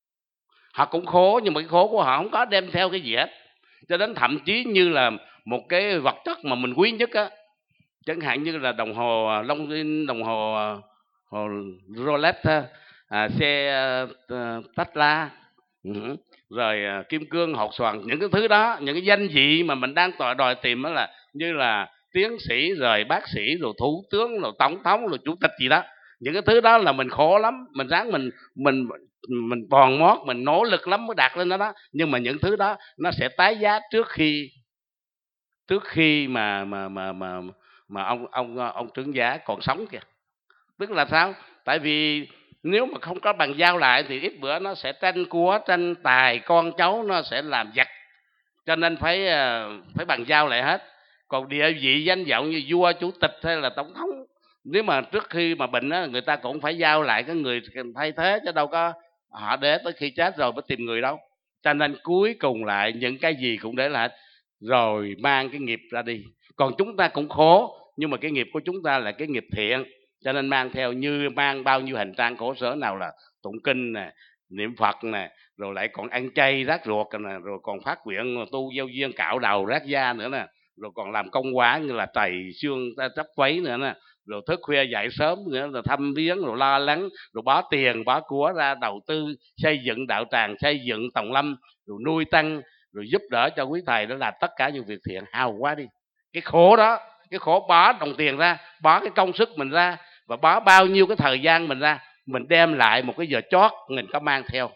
Họ cũng khổ, nhưng mà cái khổ của họ không có đem theo cái gì hết. Cho đến thậm chí như là một cái vật chất mà mình quý nhất á, chẳng hạn như là đồng hồ Longines, đồng hồ, hồ Rolex, à, xe uh, Tesla, uh, rồi uh, kim cương hột xoàn, những cái thứ đó, những cái danh vị mà mình đang đòi, đòi tìm đó là như là tiến sĩ, rồi bác sĩ, rồi thủ tướng, rồi tổng thống, rồi chủ tịch gì đó. Những cái thứ đó là mình khổ lắm, mình ráng mình mình mình bòn mót, mình nỗ lực lắm mới đạt lên đó đó. Nhưng mà những thứ đó nó sẽ tái giá trước khi trước khi mà mà mà mà mà ông ông ông trưởng giả còn sống kìa. Tức là sao? Tại vì nếu mà không có bàn giao lại thì ít bữa nó sẽ tranh của, tranh tài, con cháu nó sẽ làm giặc. Cho nên phải phải bàn giao lại hết. Còn địa vị danh vọng như vua, chủ tịch hay là tổng thống Nếu mà trước khi mà bệnh á, người ta cũng phải giao lại cái người thay thế, chứ đâu có họ để tới khi chết rồi mới tìm người đâu. Cho nên cuối cùng lại những cái gì cũng để lại, rồi mang cái nghiệp ra đi. Còn chúng ta cũng khổ, nhưng mà cái nghiệp của chúng ta là cái nghiệp thiện, cho nên mang theo như mang bao nhiêu hành trang khổ sở, nào là tụng kinh nè, niệm Phật nè, rồi lại còn ăn chay rác ruột nè, rồi còn phát nguyện tu gieo duyên cạo đầu rác da nữa nè, rồi còn làm công quả như là tày xương chấp quấy nữa nè, rồi thức khuya dậy sớm nữa, rồi thăm viếng, rồi lo lắng, rồi bỏ tiền bỏ của ra đầu tư xây dựng đạo tràng, xây dựng tòng lâm, rồi nuôi tăng, rồi giúp đỡ cho quý thầy, đó là tất cả những việc thiện. Hào quá đi. Cái khổ đó, cái khổ bỏ đồng tiền ra, bỏ cái công sức mình ra, và bỏ bao nhiêu cái thời gian mình ra, mình đem lại một cái giờ chót mình có mang theo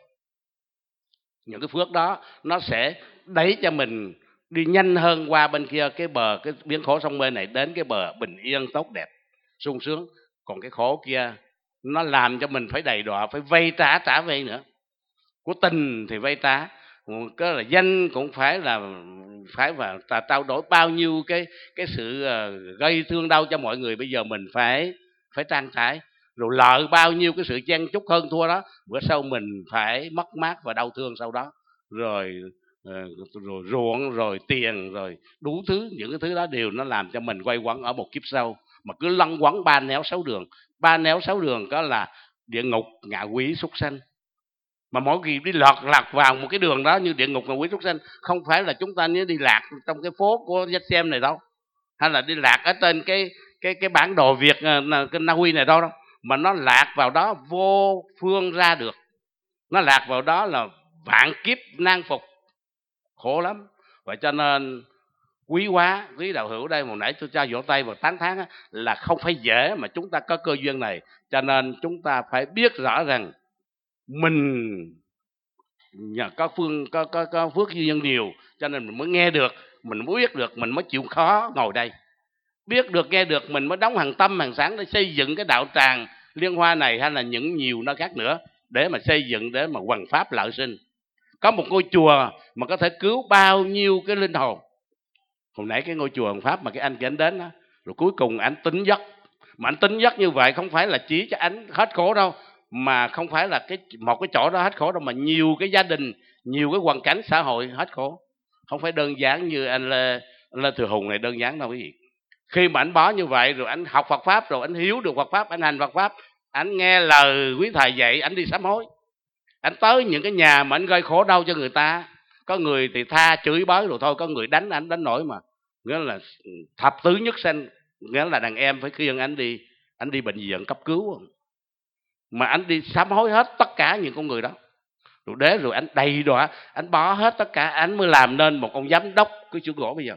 những cái phước đó, nó sẽ đẩy cho mình đi nhanh hơn qua bên kia, cái bờ cái biến khổ sông Mê này, đến cái bờ bình yên tốt đẹp sung sướng. Còn cái khổ kia nó làm cho mình phải đầy đọa, phải vay trả trả vay nữa. Của tình thì vay trả, cái là danh cũng phải là phải và trao đổi bao nhiêu cái cái sự gây thương đau cho mọi người, bây giờ mình phải phải trang trải. Rồi lợi bao nhiêu cái sự chen chúc hơn thua đó, bữa sau mình phải mất mát và đau thương sau đó. Rồi rồi ruộng, rồi tiền, rồi đủ thứ, những cái thứ đó đều nó làm cho mình quay quẩn ở một kiếp sau, mà cứ lăn quẩn ba néo sáu đường. Ba néo sáu đường đó là địa ngục, ngạ quỷ, súc sanh. Mà mỗi khi đi lọt lạc vào một cái đường đó như địa ngục, ngạ quỷ, súc sanh, không phải là chúng ta nhớ đi lạc trong cái phố của Dắt Xem này đâu, hay là đi lạc ở trên cái cái cái bản đồ Việt cái Na Uy này đâu đâu, mà nó lạc vào đó vô phương ra được. Nó lạc vào đó là vạn kiếp nan phục, khổ lắm. Vậy cho nên quý quá, quý đạo hữu đây, một nãy tôi cho vỗ tay và tán thán là không phải dễ mà chúng ta có cơ duyên này. Cho nên chúng ta phải biết rõ rằng mình nhờ có phương có, có, có phước duyên nhiều, cho nên mình mới nghe được, mình mới biết được, mình mới chịu khó ngồi đây. Biết được nghe được mình mới đóng hàng tâm hàng sáng để xây dựng cái đạo tràng Liên Hoa này, hay là những nhiều nơi khác nữa, để mà xây dựng, để mà hoằng pháp lợi sinh. Có một ngôi chùa mà có thể cứu bao nhiêu cái linh hồn. Hồi nãy cái ngôi chùa hoằng pháp mà cái anh kia anh đến đó, rồi cuối cùng anh tính giấc. Mà anh tính giấc như vậy không phải là chỉ cho anh hết khổ đâu, mà không phải là cái một cái chỗ đó hết khổ đâu, mà nhiều cái gia đình, nhiều cái hoàn cảnh xã hội hết khổ. Không phải đơn giản như anh Lê, anh Lê Thừa Hùng này đơn giản đâu quý vị. Khi mà anh bỏ như vậy, rồi anh học Phật pháp, rồi anh hiểu được Phật pháp, anh hành Phật pháp, anh nghe lời quý thầy dạy, anh đi sám hối. Anh tới những cái nhà mà anh gây khổ đau cho người ta, có người thì tha chửi bới rồi thôi, có người đánh anh đánh nổi mà, nghĩa là thập tứ nhất sanh, nghĩa là đàn em phải khuyên anh đi, anh đi bệnh viện cấp cứu, mà anh đi sám hối hết tất cả những con người đó. Rồi để rồi anh đầy đọa, anh bỏ hết tất cả, anh mới làm nên một ông giám đốc cái xưởng gỗ bây giờ.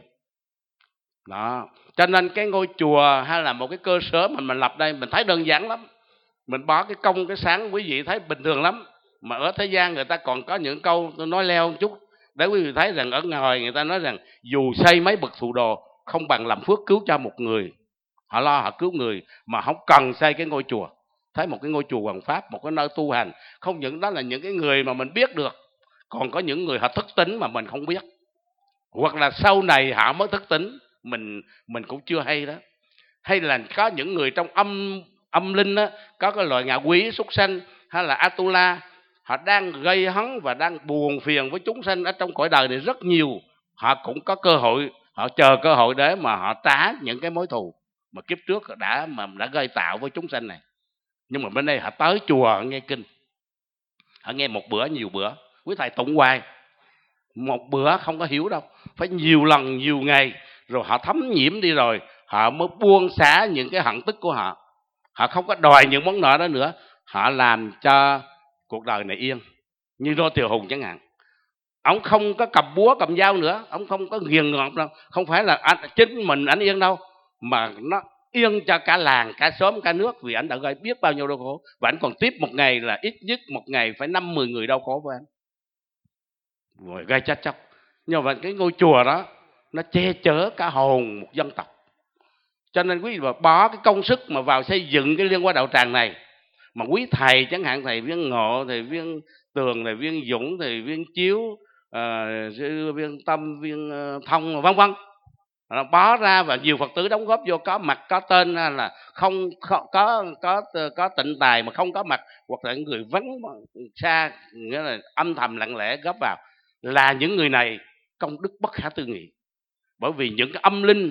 Đó, cho nên cái ngôi chùa hay là một cái cơ sở mà mình lập đây, mình thấy đơn giản lắm. Mình bỏ cái công cái sáng, quý vị thấy bình thường lắm. Mà ở thế gian người ta còn có những câu tôi nói leo một chút, để quý vị thấy rằng ở ngoài người ta nói rằng dù xây mấy bậc thụ đồ không bằng làm phước cứu cho một người. Họ lo họ cứu người mà không cần xây cái ngôi chùa. Thấy một cái ngôi chùa hoằng pháp, một cái nơi tu hành, không những đó là những cái người mà mình biết được, còn có những người họ thức tỉnh mà mình không biết, hoặc là sau này họ mới thức tỉnh, mình mình cũng chưa hay đó. Hay là có những người trong âm âm linh đó, có cái loại ngạ quỷ, súc sanh hay là Atula, họ đang gây hấn và đang buồn phiền với chúng sanh ở trong cõi đời này rất nhiều. Họ cũng có cơ hội, họ chờ cơ hội để mà họ trả những cái mối thù mà kiếp trước đã mà đã gây tạo với chúng sanh này. Nhưng mà bên đây họ tới chùa họ nghe kinh, họ nghe một bữa nhiều bữa, quý thầy tụng hoài, một bữa không có hiểu đâu, phải nhiều lần nhiều ngày, rồi họ thấm nhiễm đi rồi họ mới buông xả những cái hận tức của họ. Họ không có đòi những món nợ đó nữa, họ làm cho cuộc đời này yên. Như Lô Thiều Hùng chẳng hạn, ông không có cầm búa cầm dao nữa, ông không có nghiền ngọt đâu, không phải là anh, chính mình anh yên đâu, mà nó yên cho cả làng, cả xóm, cả nước, vì anh đã gây biết bao nhiêu đau khổ. Và anh còn tiếp một ngày là ít nhất một ngày phải năm mười người đau khổ với anh, rồi gây chết chóc. Nhưng mà cái ngôi chùa đó nó che chở cả hồn một dân tộc. Cho nên quý vị bỏ cái công sức mà vào xây dựng cái Liên Hoa đạo tràng này, mà quý thầy chẳng hạn thầy Viên Ngộ, thầy Viên Tường, thầy Viên Dũng, thầy Viên Chiếu, uh, Viên Tâm, Viên Thông, vân vân, nó bó ra và nhiều Phật tử đóng góp vô, có mặt có tên, là không có có có, có tịnh tài mà không có mặt, hoặc là người vắng xa, nghĩa là âm thầm lặng lẽ góp vào, là những người này công đức bất khả tư nghị. Bởi vì những cái âm linh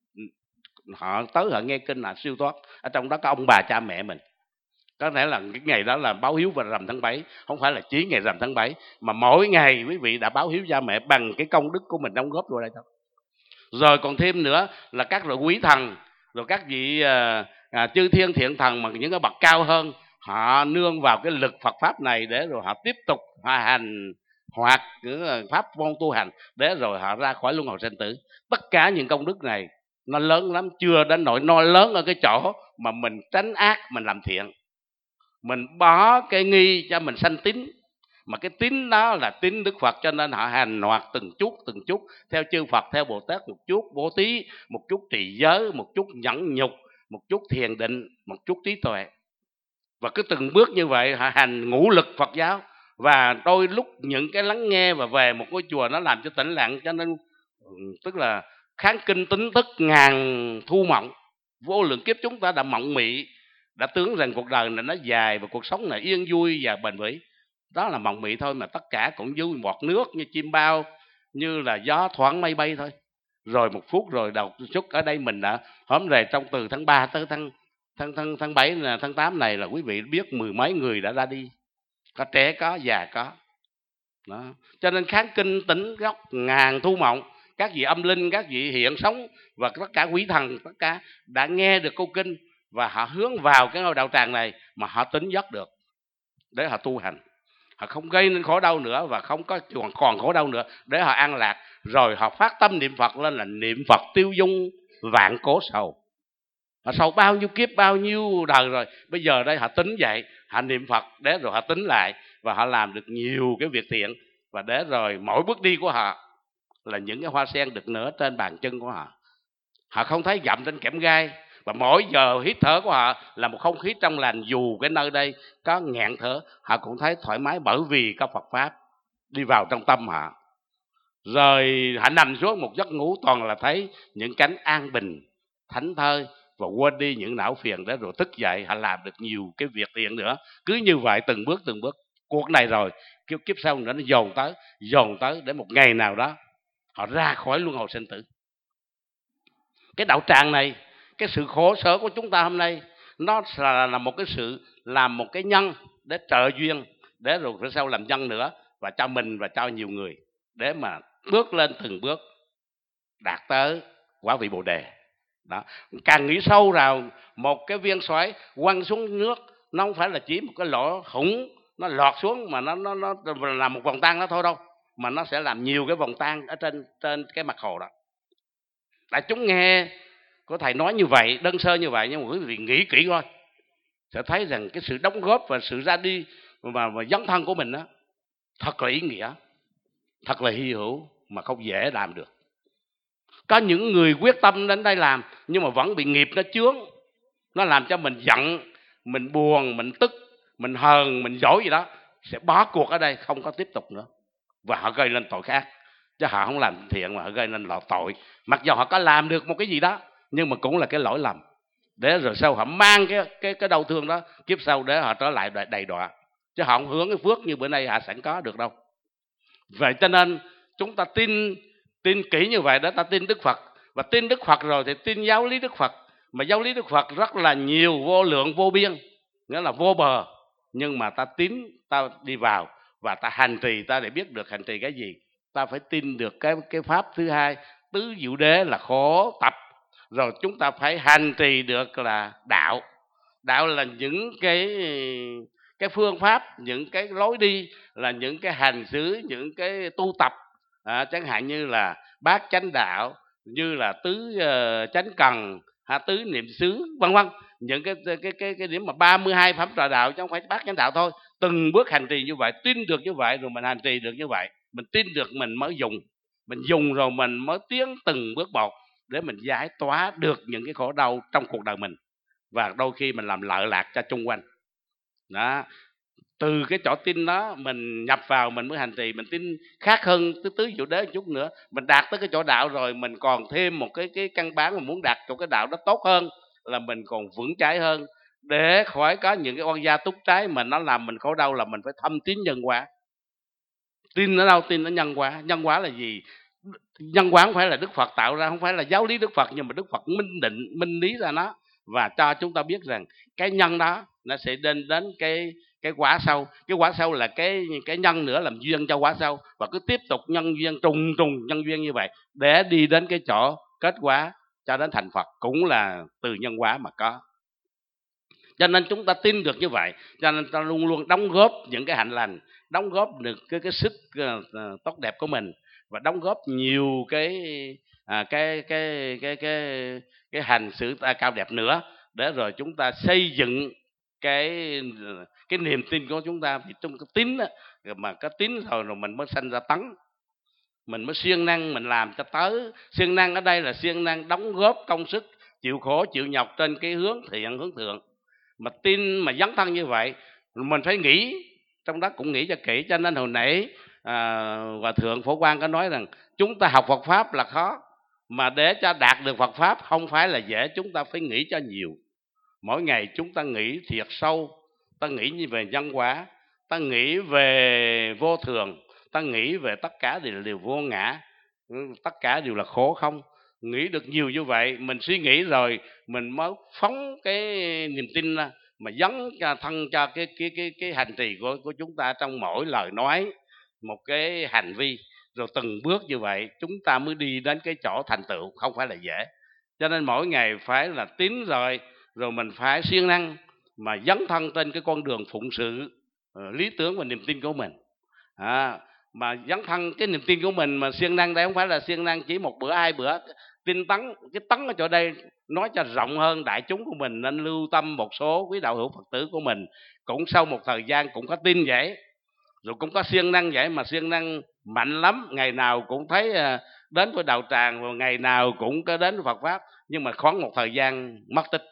họ tới họ nghe kinh là siêu thoát, ở trong đó có ông bà cha mẹ mình. Có thể là cái ngày đó là báo hiếu vào rằm tháng bảy, không phải là chỉ ngày rằm tháng bảy, mà mỗi ngày quý vị đã báo hiếu cha mẹ bằng cái công đức của mình đóng góp vô đây thôi. Rồi còn thêm nữa là các loại quý thần, rồi các vị à, à, chư thiên thiện thần mà những cái bậc cao hơn, họ nương vào cái lực Phật pháp này để rồi họ tiếp tục hòa hành hoặc những pháp môn tu hành, để rồi họ ra khỏi luân hồi sinh tử. Tất cả những công đức này nó lớn lắm, chưa đến nỗi nó lớn ở cái chỗ mà mình tránh ác, mình làm thiện, mình bỏ cái nghi cho mình sanh tín. Mà cái tín đó là tín Đức Phật, cho nên họ hành hoạt từng chút từng chút theo chư Phật, theo Bồ Tát, một chút bố thí, một chút trì giới, một chút nhẫn nhục, một chút thiền định, một chút trí tuệ. Và cứ từng bước như vậy họ hành ngũ lực Phật giáo. Và đôi lúc những cái lắng nghe và về một ngôi chùa nó làm cho tĩnh lặng, cho nên tức là kháng kinh tính thức ngàn thu mộng. Vô lượng kiếp chúng ta đã mộng mị, đã tưởng rằng cuộc đời này nó dài và cuộc sống này yên vui và bền vững. Đó là mộng mị thôi, mà tất cả cũng như bọt nước, như chim bao, như là gió thoảng mây bay thôi. Rồi một phút rồi đầu chút ở đây mình đã hôm nay trong từ tháng ba tới tháng tháng tháng tháng bảy là tháng tám này là quý vị biết mười mấy người đã ra đi, có trẻ có già có. Đó. Cho nên kháng kinh tỉnh gốc ngàn thu mộng, các vị âm linh, các vị hiện sống và tất cả quý thần, tất cả đã nghe được câu kinh và họ hướng vào cái ngôi đạo tràng này mà họ tính giấc được để họ tu hành. Họ không gây nên khổ đau nữa và không có còn khổ đau nữa, để họ an lạc. Rồi họ phát tâm niệm Phật lên là niệm Phật tiêu dung vạn cố sầu. Họ sầu bao nhiêu kiếp, bao nhiêu đời rồi, bây giờ đây họ tính vậy, họ niệm Phật để rồi họ tính lại và họ làm được nhiều cái việc thiện. Và để rồi mỗi bước đi của họ là những cái hoa sen được nở trên bàn chân của họ. Họ không thấy dậm trên kẽm gai. Và mỗi giờ hít thở của họ là một không khí trong lành, dù cái nơi đây có ngạn thở họ cũng thấy thoải mái, bởi vì có Phật pháp đi vào trong tâm họ. Rồi họ nằm xuống một giấc ngủ toàn là thấy những cánh an bình, thảnh thơi và quên đi những não phiền, để rồi thức dậy họ làm được nhiều cái việc thiện nữa. Cứ như vậy từng bước từng bước, cuộc này rồi kiếp kiếp sau nữa nó dồn tới, dồn tới để một ngày nào đó họ ra khỏi luân hồi sinh tử. Cái đạo tràng này, cái sự khổ sở của chúng ta hôm nay, nó là, là một cái sự làm một cái nhân để trợ duyên, để rồi phía sau làm nhân nữa, và cho mình và cho nhiều người, để mà bước lên từng bước đạt tới quả vị Bồ Đề. Đó. Càng nghĩ sâu vào một cái viên xoáy quăng xuống nước, nó không phải là chỉ một cái lỗ hủng nó lọt xuống mà nó nó nó làm một vòng tan đó thôi đâu, mà nó sẽ làm nhiều cái vòng tan ở trên trên cái mặt hồ đó. Đại chúng nghe có thầy nói như vậy, đơn sơ như vậy, nhưng mà quý vị nghĩ kỹ coi sẽ thấy rằng cái sự đóng góp và sự ra đi và, và dấn thân của mình đó thật là ý nghĩa, thật là hy hữu mà không dễ làm được. Có những người quyết tâm đến đây làm nhưng mà vẫn bị nghiệp nó chướng, nó làm cho mình giận, mình buồn, mình tức, mình hờn, mình dỗi gì đó, sẽ bỏ cuộc ở đây, không có tiếp tục nữa, và họ gây lên tội khác. Chứ họ không làm thiện mà họ gây nên là tội. Mặc dù họ có làm được một cái gì đó, nhưng mà cũng là cái lỗi lầm, để rồi sau họ mang cái cái cái đau thương đó kiếp sau để họ trở lại đầy đọa. Chứ họ không hướng cái phước như bữa nay họ sẵn có được đâu. Vậy cho nên chúng ta tin tin kỹ như vậy đó, ta tin Đức Phật, và tin Đức Phật rồi thì tin giáo lý Đức Phật. Mà giáo lý Đức Phật rất là nhiều, vô lượng vô biên, nghĩa là vô bờ. Nhưng mà ta tín, ta đi vào và ta hành trì, ta để biết được hành trì cái gì. Ta phải tin được cái cái pháp thứ hai, tứ diệu đế là khổ tập. Rồi chúng ta phải hành trì được là đạo. Đạo là những cái cái phương pháp, những cái lối đi, là những cái hành xử, những cái tu tập, à, chẳng hạn như là bát chánh đạo, như là tứ uh, chánh cần, ha, tứ niệm xứ, vân vân. Những cái cái cái cái điểm mà ba mươi hai phẩm trà đạo, chứ không phải bát chánh đạo thôi. Từng bước hành trì như vậy, tin được như vậy rồi mình hành trì được như vậy, mình tin được mình mới dùng, mình dùng rồi mình mới tiến từng bước một để mình giải tỏa được những cái khổ đau trong cuộc đời mình, và đôi khi mình làm lợi lạc cho chung quanh. Đó. từ cái chỗ tin đó mình nhập vào mình mới hành trì, mình tin khác hơn tứ tứ diệu đế một chút nữa, mình đạt tới cái chỗ đạo rồi mình còn thêm một cái cái căn bản mà muốn đạt chỗ cái đạo đó tốt hơn, là mình còn vững chãi hơn, để khỏi có những cái oan gia túc trái mà nó làm mình khổ đau, là mình phải thâm tín nhân quả. Tin ở đâu? Tin ở nhân quả. Nhân quả là gì? Nhân quả không phải là Đức Phật tạo ra, không phải là giáo lý Đức Phật, nhưng mà Đức Phật minh định, minh lý ra nó và cho chúng ta biết rằng cái nhân đó nó sẽ đến đến cái cái quả sau. Cái quả sau là cái cái nhân nữa làm duyên cho quả sau, và cứ tiếp tục nhân duyên trùng trùng nhân duyên như vậy để đi đến cái chỗ kết quả cho đến thành Phật, cũng là từ nhân quả mà có. Cho nên chúng ta tin được như vậy, cho nên ta luôn luôn đóng góp những cái hạnh lành, đóng góp được cái cái sức uh, tốt đẹp của mình, và đóng góp nhiều cái à, cái, cái cái cái cái hành xử ta cao đẹp nữa, để rồi chúng ta xây dựng cái cái niềm tin của chúng ta. Vì trong cái tín đó, mà cái tín rồi rồi mình mới sanh ra tấn, mình mới siêng năng mình làm cho tới. Siêng năng ở đây là siêng năng đóng góp công sức, chịu khổ chịu nhọc trên cái hướng thiện, hướng thượng. Mà tin mà dấn thân như vậy, mình phải nghĩ, trong đó cũng nghĩ cho kỹ. Cho nên hồi nãy à, Hòa Thượng Phổ Quang có nói rằng chúng ta học Phật Pháp là khó, mà để cho đạt được Phật Pháp không phải là dễ, chúng ta phải nghĩ cho nhiều. Mỗi ngày chúng ta nghĩ thiệt sâu, ta nghĩ như về nhân quả, ta nghĩ về vô thường, ta nghĩ về tất cả đều, đều vô ngã, tất cả đều là khổ không. Nghĩ được nhiều như vậy, mình suy nghĩ rồi mình mới phóng cái niềm tin ra, mà dấn thân cho cái cái cái cái hành trì của của chúng ta trong mỗi lời nói, một cái hành vi, rồi từng bước như vậy chúng ta mới đi đến cái chỗ thành tựu, không phải là dễ. Cho nên mỗi ngày phải là tín rồi, rồi mình phải siêng năng mà dấn thân trên cái con đường phụng sự uh, lý tưởng và niềm tin của mình. À, mà dấn thân cái niềm tin của mình mà siêng năng đây không phải là siêng năng chỉ một bữa hai bữa. Tinh tấn, cái tấn ở chỗ đây nói cho rộng hơn đại chúng của mình, nên lưu tâm một số quý đạo hữu Phật tử của mình cũng sau một thời gian cũng có tin vậy, rồi cũng có siêng năng vậy, mà siêng năng mạnh lắm, ngày nào cũng thấy đến với đạo tràng, và ngày nào cũng có đến với Phật Pháp, nhưng mà khoảng một thời gian mất tích,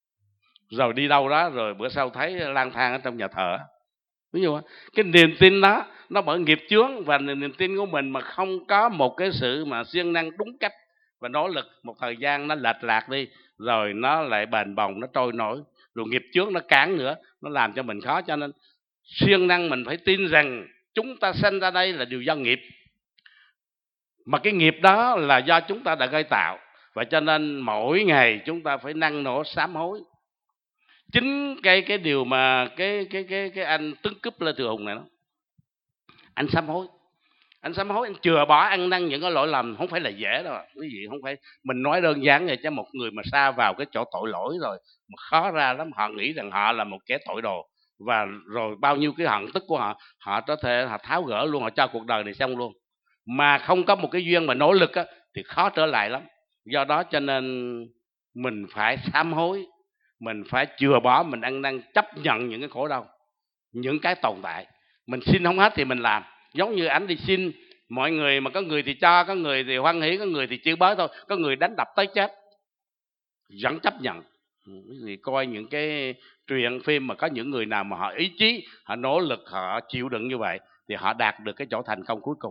rồi đi đâu đó, rồi bữa sau thấy lang thang ở trong nhà thờ. Ví dụ cái niềm tin đó nó bởi nghiệp chướng, và niềm tin của mình mà không có một cái sự mà siêng năng đúng cách và nỗ lực, một thời gian nó lệch lạc đi, rồi nó lại bền bồng, nó trôi nổi, rồi nghiệp chướng nó cản nữa, nó làm cho mình khó. Cho nên siêng năng mình phải tin rằng chúng ta sanh ra đây là điều do nghiệp, mà cái nghiệp đó là do chúng ta đã gây tạo, và cho nên mỗi ngày chúng ta phải năng nổ sám hối. Chính cái cái điều mà cái cái cái cái anh Tấn Cúp Lê Thừa Hùng này đó, anh sám hối, anh sám hối, anh chừa bỏ ăn năn những cái lỗi lầm không phải là dễ đâu quý vị. Không phải mình nói đơn giản vậy, chứ một người mà sa vào cái chỗ tội lỗi rồi mà khó ra lắm. Họ nghĩ rằng họ là một kẻ tội đồ, và rồi bao nhiêu cái hận tức của họ họ có thể họ tháo gỡ luôn, họ cho cuộc đời này xong luôn, mà không có một cái duyên mà nỗ lực á, thì khó trở lại lắm. Do đó cho nên mình phải sám hối, mình phải chừa bỏ, mình ăn năn chấp nhận những cái khổ đau, những cái tồn tại. Mình xin không hết thì mình làm, giống như ảnh đi xin mọi người, mà có người thì cho, có người thì hoan hỷ, có người thì chưa bới thôi, có người đánh đập tới chết vẫn chấp nhận. Quý vị coi những cái truyện phim mà có những người nào mà họ ý chí, họ nỗ lực, họ chịu đựng như vậy, thì họ đạt được cái chỗ thành công cuối cùng.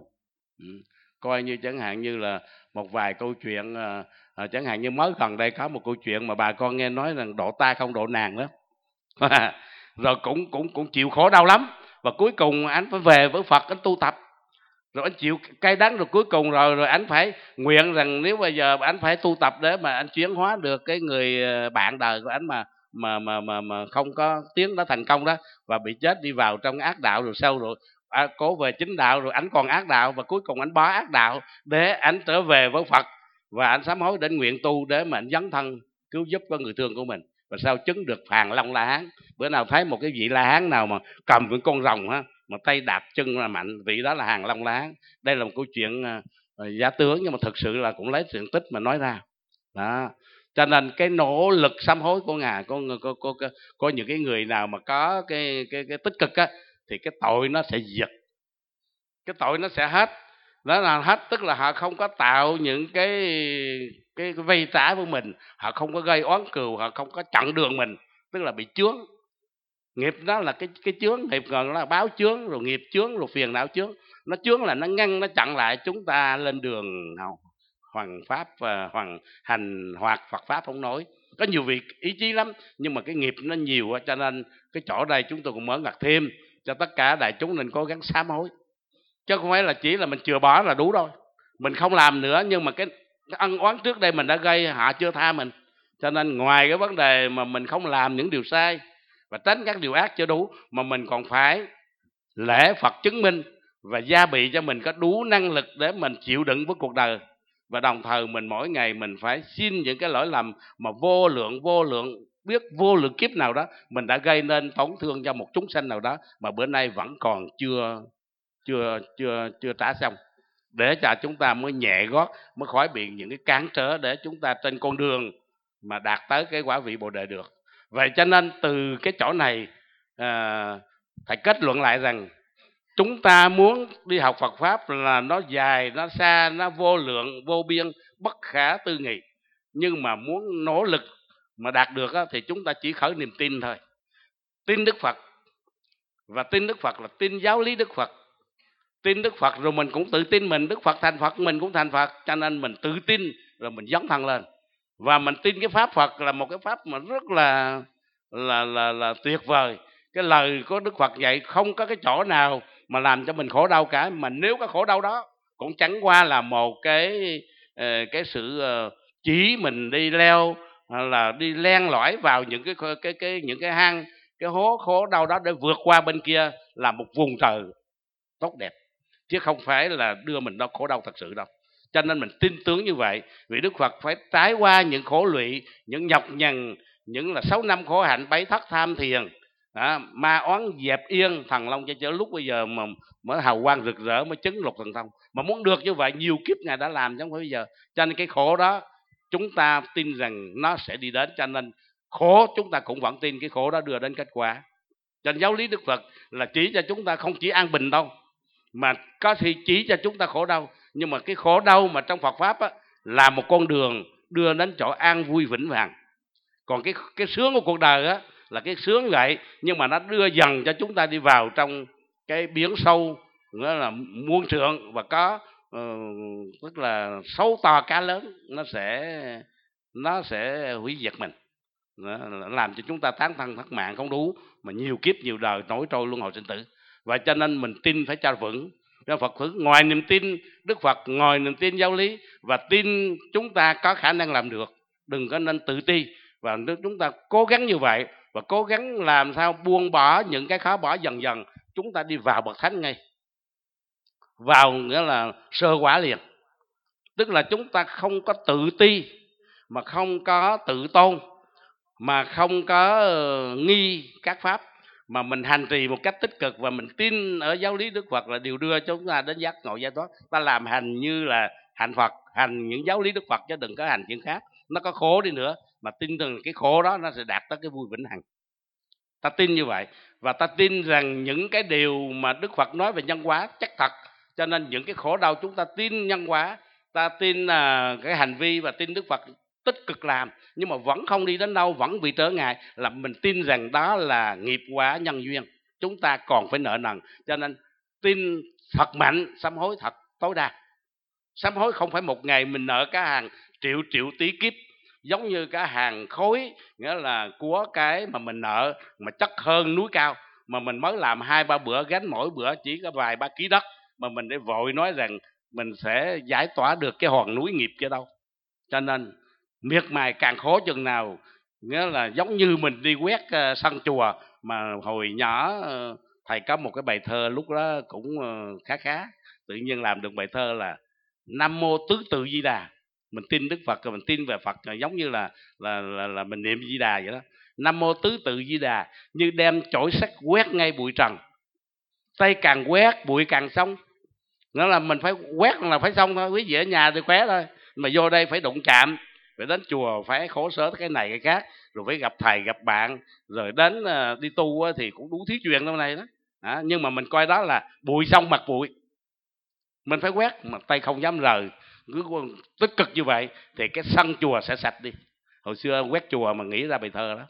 Coi như chẳng hạn như là một vài câu chuyện, à, chẳng hạn như mới gần đây có một câu chuyện mà bà con nghe nói rằng độ ta không độ nàng đó rồi cũng cũng cũng chịu khổ đau lắm, và cuối cùng anh phải về với Phật, anh tu tập, rồi anh chịu cay đắng, rồi cuối cùng rồi rồi anh phải nguyện rằng nếu bây giờ anh phải tu tập để mà anh chuyển hóa được cái người bạn đời của anh mà mà mà mà mà không có tiến đó thành công đó, và bị chết đi vào trong ác đạo, rồi sau rồi à, cố về chính đạo, rồi anh còn ác đạo, và cuối cùng anh bó ác đạo để anh trở về với Phật, và anh sám hối đến nguyện tu để mà anh dấn thân cứu giúp cho người thương của mình, và sau chứng được Phàn Long La Hán. Bữa nào thấy một cái vị La Hán nào mà cầm cái con rồng ha, mà tay đạp chân là mạnh, vị đó là Hàng Long La Hán. Đây là một câu chuyện uh, giả tướng, nhưng mà thực sự là cũng lấy chuyện tích mà nói ra đó. Cho nên cái nỗ lực sám hối của ngài, có, có, có, có, có những cái người nào mà có cái, cái, cái tích cực á, thì cái tội nó sẽ diệt, cái tội nó sẽ hết. Đó là hết, tức là họ không có tạo những cái cái, cái vây trả với mình, họ không có gây oán cừu, họ không có chặn đường mình, tức là bị chướng. Nghiệp đó là cái cái chướng, nghiệp còn là báo chướng, rồi nghiệp chướng, rồi phiền não chướng. Nó chướng là nó ngăn, nó chặn lại chúng ta lên đường hoàng pháp và hoàng hành hoạt Phật pháp không nói. Có nhiều việc ý chí lắm, nhưng mà cái nghiệp nó nhiều, cho nên cái chỗ đây chúng tôi cũng mở ngặt thêm cho tất cả đại chúng nên cố gắng sám hối, chứ không phải là chỉ là mình chừa bỏ là đủ đâu. Mình không làm nữa, nhưng mà cái, cái ân oán trước đây mình đã gây, họ chưa tha mình, cho nên ngoài cái vấn đề mà mình không làm những điều sai và tránh các điều ác chưa đủ, mà mình còn phải lễ Phật chứng minh và gia bị cho mình có đủ năng lực để mình chịu đựng với cuộc đời. Và đồng thời mình mỗi ngày mình phải xin những cái lỗi lầm mà vô lượng vô lượng biết vô lượng kiếp nào đó mình đã gây nên tổn thương cho một chúng sanh nào đó, mà bữa nay vẫn còn chưa chưa chưa chưa trả xong, để cho chúng ta mới nhẹ gót, mới khỏi bị những cái cản trở để chúng ta trên con đường mà đạt tới cái quả vị Bồ Đề được. Vậy cho nên từ cái chỗ này à, phải kết luận lại rằng chúng ta muốn đi học Phật pháp là nó dài, nó xa, nó vô lượng, vô biên, bất khả tư nghị. Nhưng mà muốn nỗ lực mà đạt được á, thì chúng ta chỉ khởi niềm tin thôi. Tin Đức Phật. Và tin Đức Phật là tin giáo lý Đức Phật. Tin Đức Phật rồi mình cũng tự tin mình, Đức Phật thành Phật, mình cũng thành Phật. Cho nên mình tự tin rồi mình dấn thân lên. Và mình tin cái pháp Phật là một cái pháp mà rất là là, là, là tuyệt vời. Cái lời của Đức Phật dạy không có cái chỗ nào mà làm cho mình khổ đau cả. Mà nếu có khổ đau đó cũng chẳng qua là một cái cái sự chỉ mình đi leo, là đi len lỏi vào những cái cái cái những cái hang, cái hố khổ đau đó để vượt qua bên kia là một vùng trời tốt đẹp, chứ không phải là đưa mình到khổ đau thật sự đâu. Cho nên mình tin tưởng như vậy, vì Đức Phật phải trải qua những khổ lụy, những nhọc nhằn, những là sáu năm khổ hạnh, bảy thất tham thiền, à, ma oán dẹp yên, thần long cho chở lúc bây giờ mà mới hào quang rực rỡ, mới chứng lục thần thông. Mà muốn được như vậy nhiều kiếp Ngài đã làm chứ không phải bây giờ. Cho nên cái khổ đó chúng ta tin rằng nó sẽ đi đến, cho nên khổ chúng ta cũng vẫn tin cái khổ đó đưa đến kết quả. Cho nên giáo lý Đức Phật là chỉ cho chúng ta không chỉ an bình đâu, mà có thể chỉ cho chúng ta khổ đau. Nhưng mà cái khổ đau mà trong Phật pháp á, là một con đường đưa đến chỗ an vui vĩnh hằng. Còn cái cái sướng của cuộc đời á, là cái sướng vậy, nhưng mà nó đưa dần cho chúng ta đi vào trong cái biển sâu, nghĩa là muôn trượng, và có uh, tức là sâu to cá lớn, nó sẽ nó sẽ hủy diệt mình, nó làm cho chúng ta tán thân thất mạng không đủ, mà nhiều kiếp nhiều đời nổi trôi luân hồi sinh tử. Và cho nên mình tin phải cho vững. Phật tử ngoài niềm tin Đức Phật, ngoài niềm tin giáo lý và tin chúng ta có khả năng làm được, đừng có nên tự ti. Và nếu chúng ta cố gắng như vậy và cố gắng làm sao buông bỏ những cái khó bỏ, dần dần chúng ta đi vào bậc thánh ngay, vào nghĩa là sơ quả liền. Tức là chúng ta không có tự ti, mà không có tự tôn, mà không có nghi các pháp, mà mình hành trì một cách tích cực, và mình tin ở giáo lý Đức Phật là điều đưa chúng ta đến giác ngộ giải thoát. Ta làm hành như là hành Phật, hành những giáo lý Đức Phật, chứ đừng có hành chuyện khác. Nó có khổ đi nữa mà tin rằng cái khổ đó nó sẽ đạt tới cái vui vĩnh hằng. Ta tin như vậy, và ta tin rằng những cái điều mà Đức Phật nói về nhân quả chắc thật. Cho nên những cái khổ đau chúng ta tin nhân quả, ta tin uh, cái hành vi và tin Đức Phật tích cực làm, nhưng mà vẫn không đi đến đâu, vẫn bị trở ngại, là mình tin rằng đó là nghiệp quả nhân duyên, chúng ta còn phải nợ nần. Cho nên tin thật mạnh, sám hối thật tối đa. Sám hối không phải một ngày mình nợ cả hàng triệu triệu tỷ kiếp, giống như cả hàng khối, nghĩa là của cái mà mình nợ mà chất hơn núi cao, mà mình mới làm hai ba bữa, gánh mỗi bữa chỉ có vài ba ký đất, mà mình để vội nói rằng mình sẽ giải tỏa được cái hòn núi nghiệp kia đâu. Cho nên miệt mài càng khổ chừng nào, nghĩa là giống như mình đi quét uh, sân chùa. Mà hồi nhỏ uh, thầy có một cái bài thơ lúc đó cũng uh, khá khá, tự nhiên làm được bài thơ là Nam Mô Tứ Tự Di Đà. Mình tin Đức Phật, mình tin về Phật giống như là là, là là mình niệm Di Đà vậy đó. Nam Mô Tứ Tự Di Đà như đem chổi sắt quét ngay bụi trần, tay càng quét bụi càng xong. Nghĩa là mình phải quét là phải xong thôi. Quý vị ở nhà thì khỏe thôi, mà vô đây phải đụng chạm, phải đến chùa phải khổ sở cái này cái khác, rồi phải gặp thầy gặp bạn, rồi đến uh, đi tu thì cũng đủ thí chuyện trong này đó. À, nhưng mà mình coi đó là bụi xong mặt bụi, mình phải quét mà tay không dám rời, cứ tích cực như vậy thì cái sân chùa sẽ sạch đi. Hồi xưa quét chùa mà nghĩ ra bài thơ đó,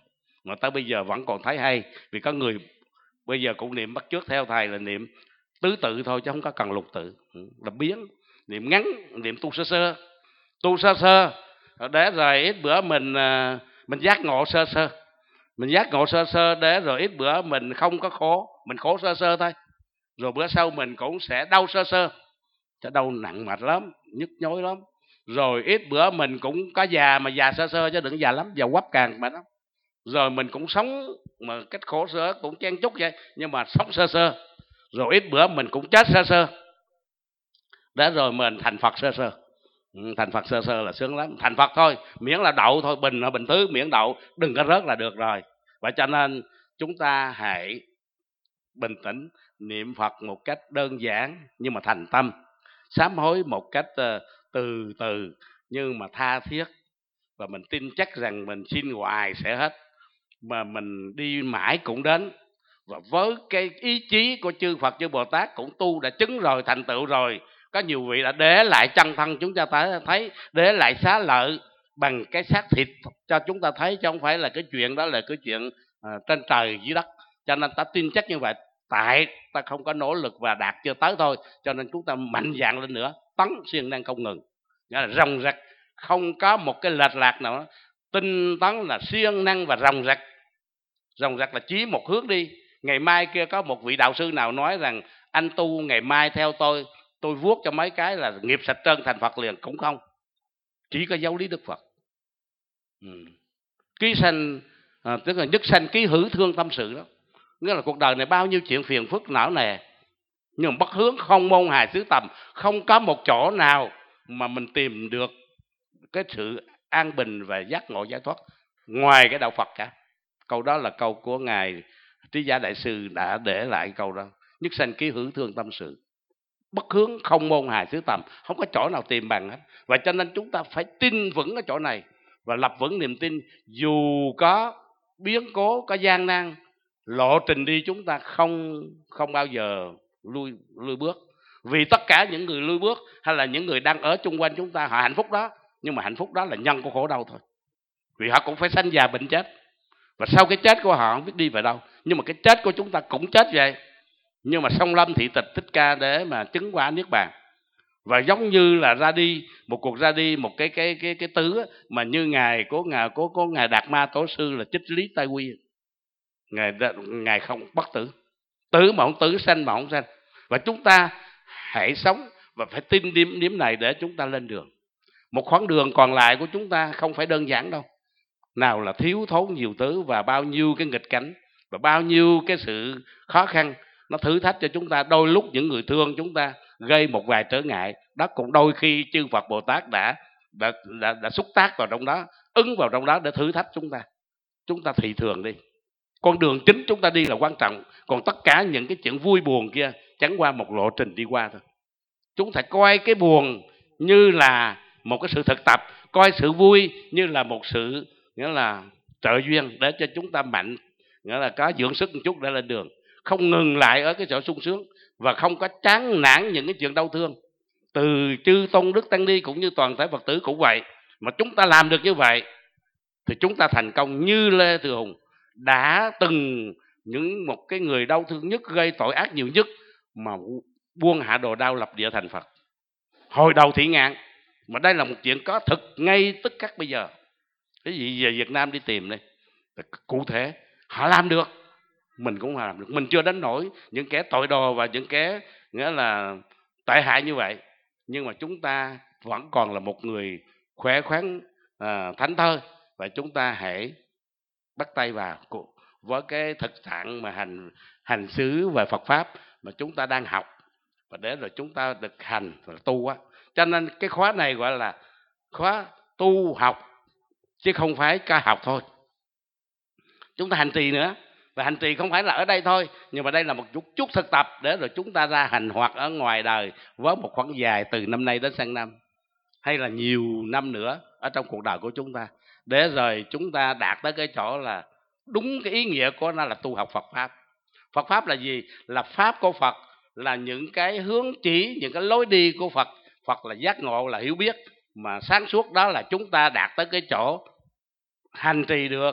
mà tới bây giờ vẫn còn thấy hay. Vì có người bây giờ cũng niệm bắt chước theo thầy là niệm tứ tự thôi chứ không có cần lục tự, là biến. Niệm ngắn, niệm tu sơ sơ, tu sơ sơ để rồi ít bữa mình mình giác ngộ sơ sơ, mình giác ngộ sơ sơ để rồi ít bữa mình không có khổ, mình khổ sơ sơ thôi, rồi bữa sau mình cũng sẽ đau sơ sơ, sẽ đau nặng mệt lắm, nhức nhối lắm, rồi ít bữa mình cũng có già mà già sơ sơ chứ đừng già lắm, già quắp càng mệt lắm, rồi mình cũng sống mà cách khổ sở cũng chen chúc vậy nhưng mà sống sơ sơ, rồi ít bữa mình cũng chết sơ sơ để rồi mình thành Phật sơ sơ. Thành Phật sơ sơ là sướng lắm. Thành Phật thôi, miễn là đậu thôi, bình là bình thứ, miễn đậu, đừng có rớt là được rồi. Và cho nên chúng ta hãy bình tĩnh niệm Phật một cách đơn giản nhưng mà thành tâm, sám hối một cách uh, từ từ nhưng mà tha thiết, và mình tin chắc rằng mình xin hoài sẽ hết, mà mình đi mãi cũng đến. Và với cái ý chí của chư Phật chư Bồ Tát cũng tu đã chứng rồi, thành tựu rồi. Có nhiều vị đã để lại chân thân chúng ta thấy, để lại xá lợi bằng cái xác thịt cho chúng ta thấy, chứ không phải là cái chuyện đó là cái chuyện à, trên trời dưới đất. Cho nên ta tin chắc như vậy, tại ta không có nỗ lực và đạt chưa tới thôi, cho nên chúng ta mạnh dạn lên nữa, tấn siêng năng không ngừng, nghĩa là ròng rạc, không có một cái lệch lạc nào đó. Tinh tấn là siêng năng và ròng rạc. Ròng rạc là chỉ một hướng đi. Ngày mai kia có một vị đạo sư nào nói rằng anh tu ngày mai theo tôi, tôi vuốt cho mấy cái là nghiệp sạch trơn thành Phật liền, cũng không. Chỉ có giáo lý Đức Phật. Ừ. Ký sanh à, tức là nhất sanh ký hữu thương tâm sự đó. Nghĩa là cuộc đời này bao nhiêu chuyện phiền phức não nè, nhưng mà bất hướng không môn hài xứ tầm, không có một chỗ nào mà mình tìm được cái sự an bình và giác ngộ giải thoát ngoài cái đạo Phật cả. Câu đó là câu của Ngài Trí Giả Đại Sư đã để lại câu đó. Nhất sanh ký hữu thương tâm sự, bất hướng không môn hài xứ tầm, không có chỗ nào tìm bằng hết. Và cho nên chúng ta phải tin vững ở chỗ này và lập vững niềm tin, dù có biến cố, có gian nan, lộ trình đi chúng ta không không bao giờ lui lui bước. Vì tất cả những người lui bước hay là những người đang ở chung quanh chúng ta, họ hạnh phúc đó, nhưng mà hạnh phúc đó là nhân của khổ đau thôi. Vì họ cũng phải sanh già bệnh chết, và sau cái chết của họ không biết đi về đâu. Nhưng mà cái chết của chúng ta cũng chết vậy, nhưng mà song lâm thị tịch Thích Ca để mà chứng quả niết bàn. Và giống như là ra đi một cuộc ra đi một cái cái cái cái tứ mà như ngài của ngài của có ngài Đạt Ma Tổ Sư là Chích Lý Tai Quy, ngài ngài không bất tử, tử mà không tử, sanh mà không sanh. Và chúng ta hãy sống và phải tin điểm điểm này để chúng ta lên đường. Một khoảng đường còn lại của chúng ta không phải đơn giản đâu. Nào là thiếu thốn nhiều thứ và bao nhiêu cái nghịch cảnh và bao nhiêu cái sự khó khăn nó thử thách cho chúng ta. Đôi lúc những người thương chúng ta gây một vài trở ngại, đó cũng đôi khi chư Phật Bồ Tát đã đã, đã đã xúc tác vào trong đó, ứng vào trong đó để thử thách chúng ta. Chúng ta thị thường đi, con đường chính chúng ta đi là quan trọng, còn tất cả những cái chuyện vui buồn kia chẳng qua một lộ trình đi qua thôi. Chúng ta coi cái buồn như là một cái sự thực tập, coi sự vui như là một sự nghĩa là trợ duyên để cho chúng ta mạnh, nghĩa là có dưỡng sức một chút để lên đường, không ngừng lại ở cái chỗ sung sướng và không có chán nản những cái chuyện đau thương. Từ chư tôn đức tăng ni cũng như toàn thể Phật tử cũng vậy, mà chúng ta làm được như vậy thì chúng ta thành công như Lê Thừa Hùng đã từng những một cái người đau thương nhất, gây tội ác nhiều nhất mà buông hạ đồ đao lập địa thành Phật hồi đầu thị ngạn. Mà đây là một chuyện có thực ngay tức khắc bây giờ. Cái gì về Việt Nam đi tìm đây, cụ thể họ làm được, mình cũng làm được. Mình chưa đánh nổi những kẻ tội đồ và những kẻ nghĩa là tệ hại như vậy, nhưng mà chúng ta vẫn còn là một người khỏe khoắn, à, thánh thơ. Và chúng ta hãy bắt tay vào với cái thực trạng mà hành hành xứ và Phật pháp mà chúng ta đang học, và để rồi chúng ta được hành và tu á. Cho nên cái khóa này gọi là khóa tu học chứ không phải ca học thôi. Chúng ta hành trì nữa, và hành trì không phải là ở đây thôi, nhưng mà đây là một chút chút thực tập để rồi chúng ta ra hành hoạt ở ngoài đời với một khoảng dài từ năm nay đến sang năm hay là nhiều năm nữa ở trong cuộc đời của chúng ta, để rồi chúng ta đạt tới cái chỗ là đúng cái ý nghĩa của nó là tu học Phật pháp. Phật pháp là gì? Là pháp của Phật, là những cái hướng chỉ, những cái lối đi của Phật. Phật là giác ngộ, là hiểu biết, mà sáng suốt đó là chúng ta đạt tới cái chỗ hành trì được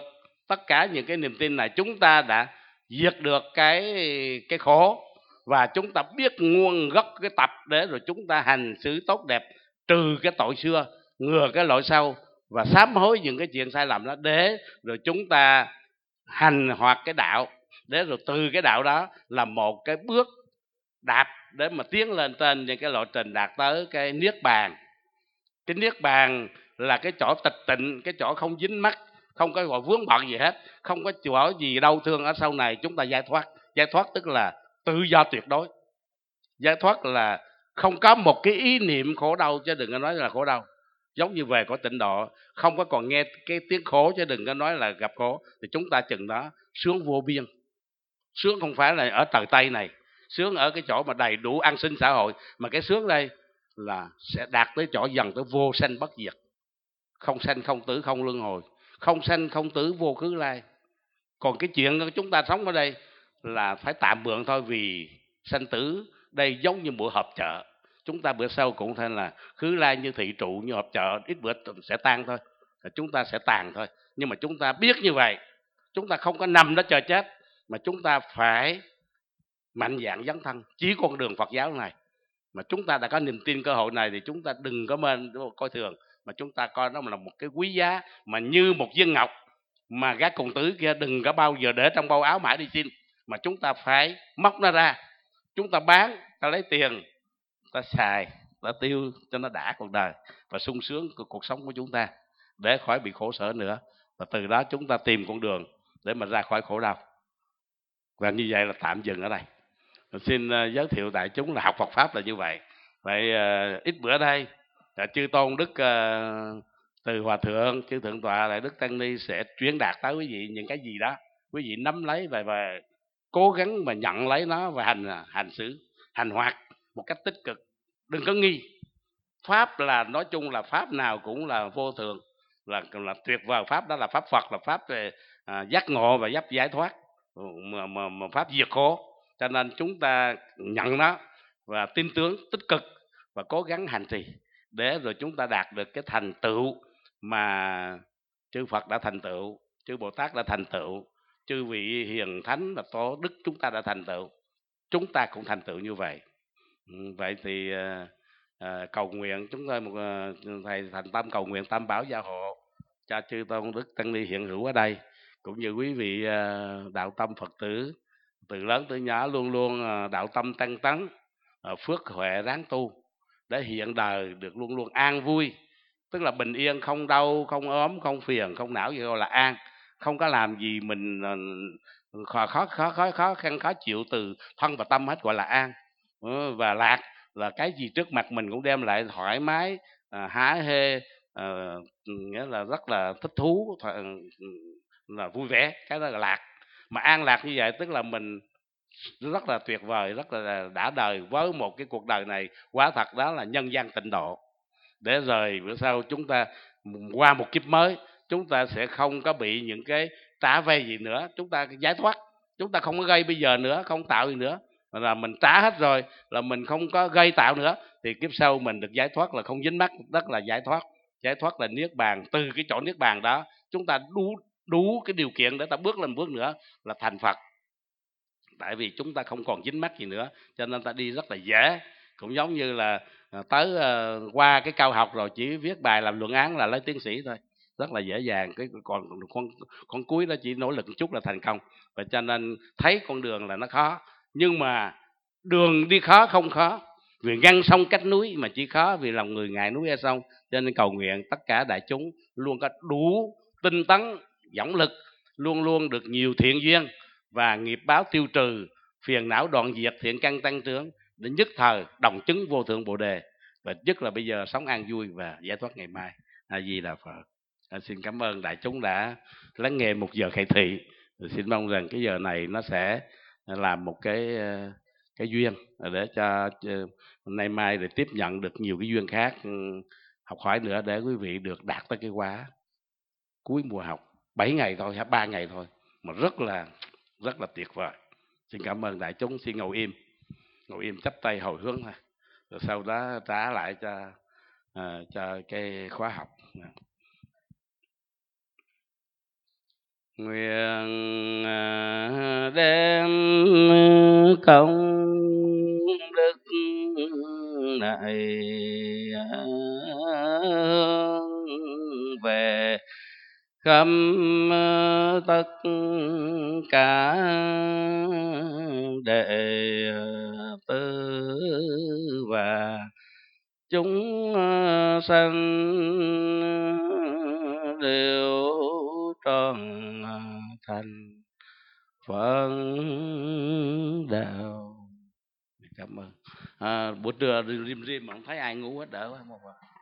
tất cả những cái niềm tin này chúng ta đã diệt được cái cái khổ, và chúng ta biết nguồn gốc cái tập để rồi chúng ta hành xử tốt đẹp, trừ cái tội xưa, ngừa cái lỗi sau, và sám hối những cái chuyện sai lầm đó, để rồi chúng ta hành hoạt cái đạo, để rồi từ cái đạo đó là một cái bước đạp để mà tiến lên trên những cái lộ trình đạt tới cái niết bàn. Cái niết bàn là cái chỗ tịch tịnh, cái chỗ không dính mắc, không có gọi vướng bận gì hết, không có chỗ gì đau thương ở sau này, chúng ta giải thoát. Giải thoát tức là tự do tuyệt đối. Giải thoát là không có một cái ý niệm khổ đau, chứ đừng có nói là khổ đau. Giống như về cõi tịnh độ, không có còn nghe cái tiếng khổ, chứ đừng có nói là gặp khổ. Thì chúng ta chừng đó sướng vô biên. Sướng không phải là ở trời Tây này, sướng ở cái chỗ mà đầy đủ an sinh xã hội, mà cái sướng đây là sẽ đạt tới chỗ dần tới vô sanh bất diệt, không sanh không tử không luân hồi, không sanh không tử vô khứ lai. Còn cái chuyện của chúng ta sống ở đây là phải tạm mượn thôi, vì sanh tử đây giống như buổi họp chợ, chúng ta bữa sau cũng thay là khứ lai như thị trụ, như họp chợ, ít bữa sẽ tan thôi, chúng ta sẽ tàn thôi. Nhưng mà chúng ta biết như vậy, chúng ta không có nằm đó chờ chết, mà chúng ta phải mạnh dạn dấn thân chỉ con đường Phật giáo này. Mà chúng ta đã có niềm tin cơ hội này thì chúng ta đừng có nên coi thường, mà chúng ta coi nó là một cái quý giá, mà như một viên ngọc mà gác cùng tứ kia đừng có bao giờ để trong bao áo mãi đi xin, mà chúng ta phải móc nó ra, chúng ta bán, ta lấy tiền, ta xài, ta tiêu cho nó đã cuộc đời và sung sướng của cuộc sống của chúng ta, để khỏi bị khổ sở nữa. Và từ đó chúng ta tìm con đường để mà ra khỏi khổ đau. Và như vậy là tạm dừng ở đây. Xin uh, giới thiệu đại chúng là học Phật pháp là như vậy. Vậy uh, ít bữa đây uh, chư tôn đức uh, từ hòa thượng, chư thượng tọa lại đức tăng ni sẽ truyền đạt tới quý vị những cái gì đó, quý vị nắm lấy và, và cố gắng mà nhận lấy nó và hành hành xử, hành hoạt một cách tích cực, đừng có nghi. Pháp là nói chung là pháp nào cũng là vô thường, là là tuyệt vời. Pháp đó là pháp Phật, là pháp về uh, giác ngộ và giác giải thoát, mà, mà, mà pháp diệt khổ. Cho nên chúng ta nhận nó và tin tưởng tích cực và cố gắng hành trì, để rồi chúng ta đạt được cái thành tựu mà chư Phật đã thành tựu, chư Bồ Tát đã thành tựu, chư vị hiền thánh và tổ đức chúng ta đã thành tựu, chúng ta cũng thành tựu như vậy. Vậy thì à, cầu nguyện chúng tôi một à, thầy thành tâm cầu nguyện tam bảo gia hộ cho chư tôn đức tăng ni hiện hữu ở đây, cũng như quý vị à, đạo tâm Phật tử từ lớn tới nhỏ luôn luôn đạo tâm tăng tấn, phước huệ ráng tu, để hiện đời được luôn luôn an vui, tức là bình yên, không đau, không ốm, không phiền, không não, gì gọi là an. Không có làm gì mình khó khó khó khó khó khăn khó chịu từ thân và tâm hết, gọi là an. Và lạc là cái gì trước mặt mình cũng đem lại thoải mái, à, há hê, à, nghĩa là rất là thích thú, là vui vẻ, cái đó là lạc. Mà an lạc như vậy tức là mình rất là tuyệt vời, rất là đã đời với một cái cuộc đời này, quả thật đó là nhân gian tịnh độ. Để rồi bữa sau chúng ta qua một kiếp mới, chúng ta sẽ không có bị những cái trả về gì nữa, chúng ta giải thoát, chúng ta không có gây bây giờ nữa, không tạo gì nữa, mà là mình trả hết rồi, là mình không có gây tạo nữa, thì kiếp sau mình được giải thoát, là không dính mắc, rất là giải thoát. Giải thoát là niết bàn. Từ cái chỗ niết bàn đó chúng ta đủ đủ cái điều kiện để ta bước lên bước nữa là thành Phật. Tại vì chúng ta không còn dính mắc gì nữa, cho nên ta đi rất là dễ. Cũng giống như là tới uh, qua cái cao học rồi chỉ viết bài làm luận án là lấy tiến sĩ thôi, rất là dễ dàng. Cái còn con con cuối đó chỉ nỗ lực một chút là thành công. Và cho nên thấy con đường là nó khó, nhưng mà đường đi khó không khó, vì ngăn sông cách núi, mà chỉ khó vì lòng người ngại núi e sông. Cho nên cầu nguyện tất cả đại chúng luôn có đủ tinh tấn dũng lực, luôn luôn được nhiều thiện duyên và nghiệp báo tiêu trừ, phiền não đoạn diệt, thiện căn tăng trưởng, để nhất thời đồng chứng vô thượng bồ đề, và nhất là bây giờ sống an vui và giải thoát ngày mai. A Di Đà Phật. À, xin cảm ơn đại chúng đã lắng nghe một giờ khải thị. Rồi xin mong rằng cái giờ này nó sẽ làm một cái cái duyên để cho nay mai để tiếp nhận được nhiều cái duyên khác học hỏi nữa, để quý vị được đạt tới cái quả cuối mùa học. Bảy ngày thôi, hay ba ngày thôi mà rất là rất là tuyệt vời. Xin cảm ơn đại chúng. Xin ngồi im, ngồi im chắp tay hồi hướng thôi, rồi sau đó trả lại cho uh, cho cái khóa học. nguyện đem công đức này về khắp tất cả đệ tử và chúng sanh đều tròn thành Phật đạo. Cảm ơn. À, buổi trưa rim rim mà không thấy ai ngủ hết, đỡ quá.